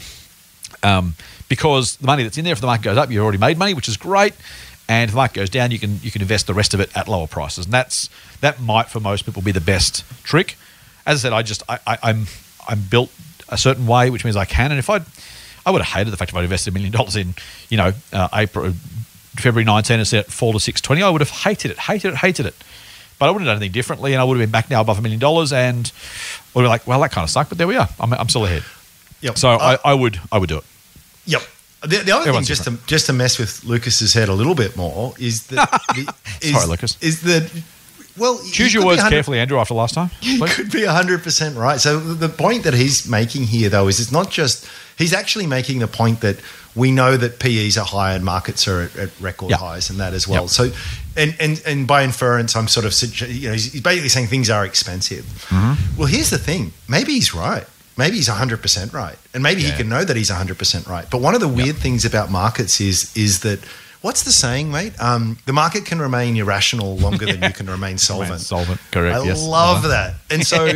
um, because the money that's in there, if the market goes up, you've already made money, which is great. And if the market goes down, you can you can invest the rest of it at lower prices. And that's that might, for most people, be the best trick. As I said, I just I, I, I'm I'm built a certain way, which means I can. And if I I would have hated the fact if I invested a million dollars in, you know, uh, April, February nineteenth and set it fall to six twenty, I would have hated it, hated it, hated it. But I wouldn't have done anything differently, and I would have been back now above a million dollars, and I would be like, well, that kind of sucked, but there we are. I'm, I'm still ahead. Yep. So uh, I, I would I would do it. Yep. The, the other Everyone's thing, just to, just to mess with Lucas's head a little bit more, is that the, is, Sorry, Lucas. Is that well, choose your words carefully, Andrew. After last time, you please. Could be a hundred percent right. So the point that he's making here, though, is it's not just he's actually making the point that we know that P Es are high and markets are at, at record yep. highs and that as well. Yep. So, and, and and by inference, I'm sort of you know he's basically saying things are expensive. Mm-hmm. Well, here's the thing: maybe he's right. Maybe he's one hundred percent right. And maybe yeah. he can know that he's one hundred percent right. But one of the weird yep. things about markets is is that, what's the saying, mate? Um, the market can remain irrational longer yeah. than you can remain solvent. Remain solvent, correct, I yes. love that. And so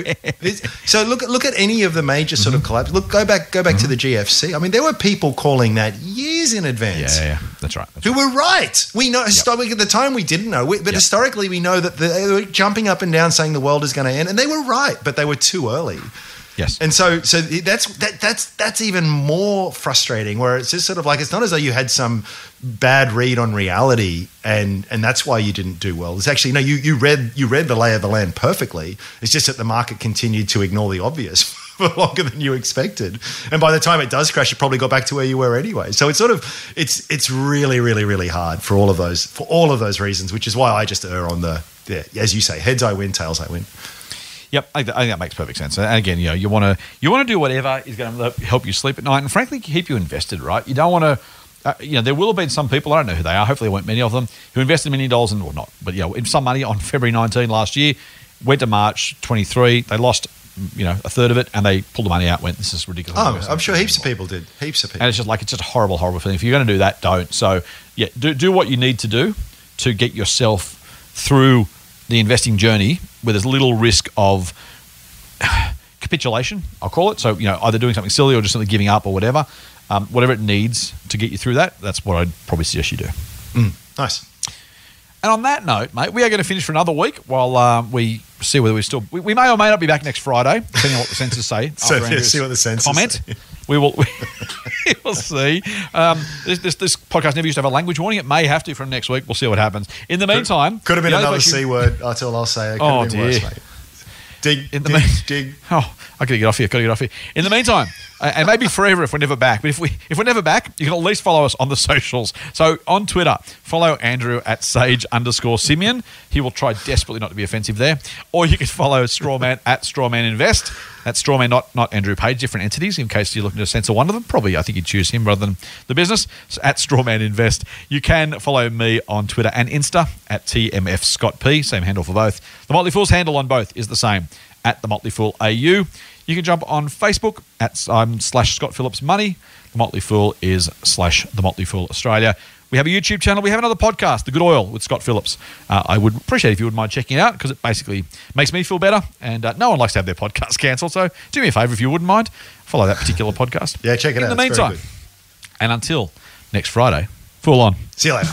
so look, look at any of the major sort mm-hmm. of collapse. Look, go back go back mm-hmm. to the G F C. I mean, there were people calling that years in advance. Yeah, yeah, that's right. That's who right. were right. We know, yep. at the time we didn't know, we, but yep. historically we know that they were jumping up and down saying the world is going to end, and they were right, but they were too early. Yes. And so so that's that that's that's even more frustrating, where it's just sort of like it's not as though you had some bad read on reality and and that's why you didn't do well. It's actually no, you you read you read the lay of the land perfectly. It's just that the market continued to ignore the obvious for longer than you expected. And by the time it does crash, you probably got back to where you were anyway. So it's sort of it's it's really, really, really hard for all of those for all of those reasons, which is why I just err on the yeah, as you say, heads I win, tails I win. Yep, I think that makes perfect sense. And again, you know, you want to you want to do whatever is going to help you sleep at night, and frankly, keep you invested. Right? You don't want to. Uh, you know, there will have been some people, I don't know who they are. Hopefully, there weren't many of them who invested a million dollars in, or not, but you know, in some money on February nineteenth last year. Went to March twenty-three, they lost, you know, a third of it, and they pulled the money out. Went, this is ridiculous. Oh, I'm sure heaps of people did. Heaps of people. And it's just like it's just a horrible, horrible feeling. If you're going to do that, don't. So yeah, do do what you need to do to get yourself through the investing journey with as little risk of capitulation, I'll call it. So, you know, either doing something silly or just simply giving up or whatever. Um, whatever it needs to get you through that, that's what I'd probably suggest you do. Mm, nice. And on that note, mate, we are going to finish for another week while uh, we see whether we still... We, we may or may not be back next Friday, depending on what the censors say. So, yeah, see what the censors comment. say. We will we will see. Um, this, this this podcast never used to have a language warning. It may have to from next week. We'll see what happens. In the meantime... Could, could have been another C you, word. That's all I'll say. It could oh, have been dear. worse, mate. Dig, in the dig, mean- dig. Oh, I gotta get off here. Gotta get off here. In the meantime, uh, and maybe forever if we're never back. But if we if we're never back, you can at least follow us on the socials. So on Twitter, follow Andrew at sage underscore Simeon. He will try desperately not to be offensive there. Or you can follow Strawman at Strawman Invest. That's Strawman, not not Andrew Page. Different entities. In case you're looking to censor one of them, probably I think you'd choose him rather than the business. So at Strawman Invest. You can follow me on Twitter and Insta at T M F Scott P. Same handle for both. The Motley Fool's handle on both is the same. At the Motley Fool A U. You can jump on Facebook at um, slash Scott Phillips Money. The Motley Fool is slash the Motley Fool Australia. We have a YouTube channel. We have another podcast, The Good Oil with Scott Phillips. Uh, I would appreciate if you wouldn't mind checking it out because it basically makes me feel better. And uh, no one likes to have their podcast cancelled. So do me a favour if you wouldn't mind. Follow that particular podcast. Yeah, check it In out. In the it's meantime, and until next Friday, Fool on. See you later.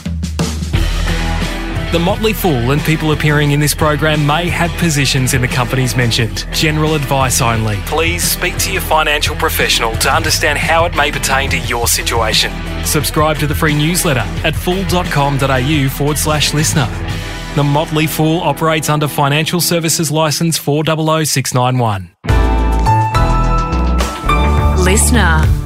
The Motley Fool and people appearing in this program may have positions in the companies mentioned. General advice only. Please speak to your financial professional to understand how it may pertain to your situation. Subscribe to the free newsletter at fool.com.au forward slash listener. The Motley Fool operates under Financial Services Licence four zero zero six nine one. Listener.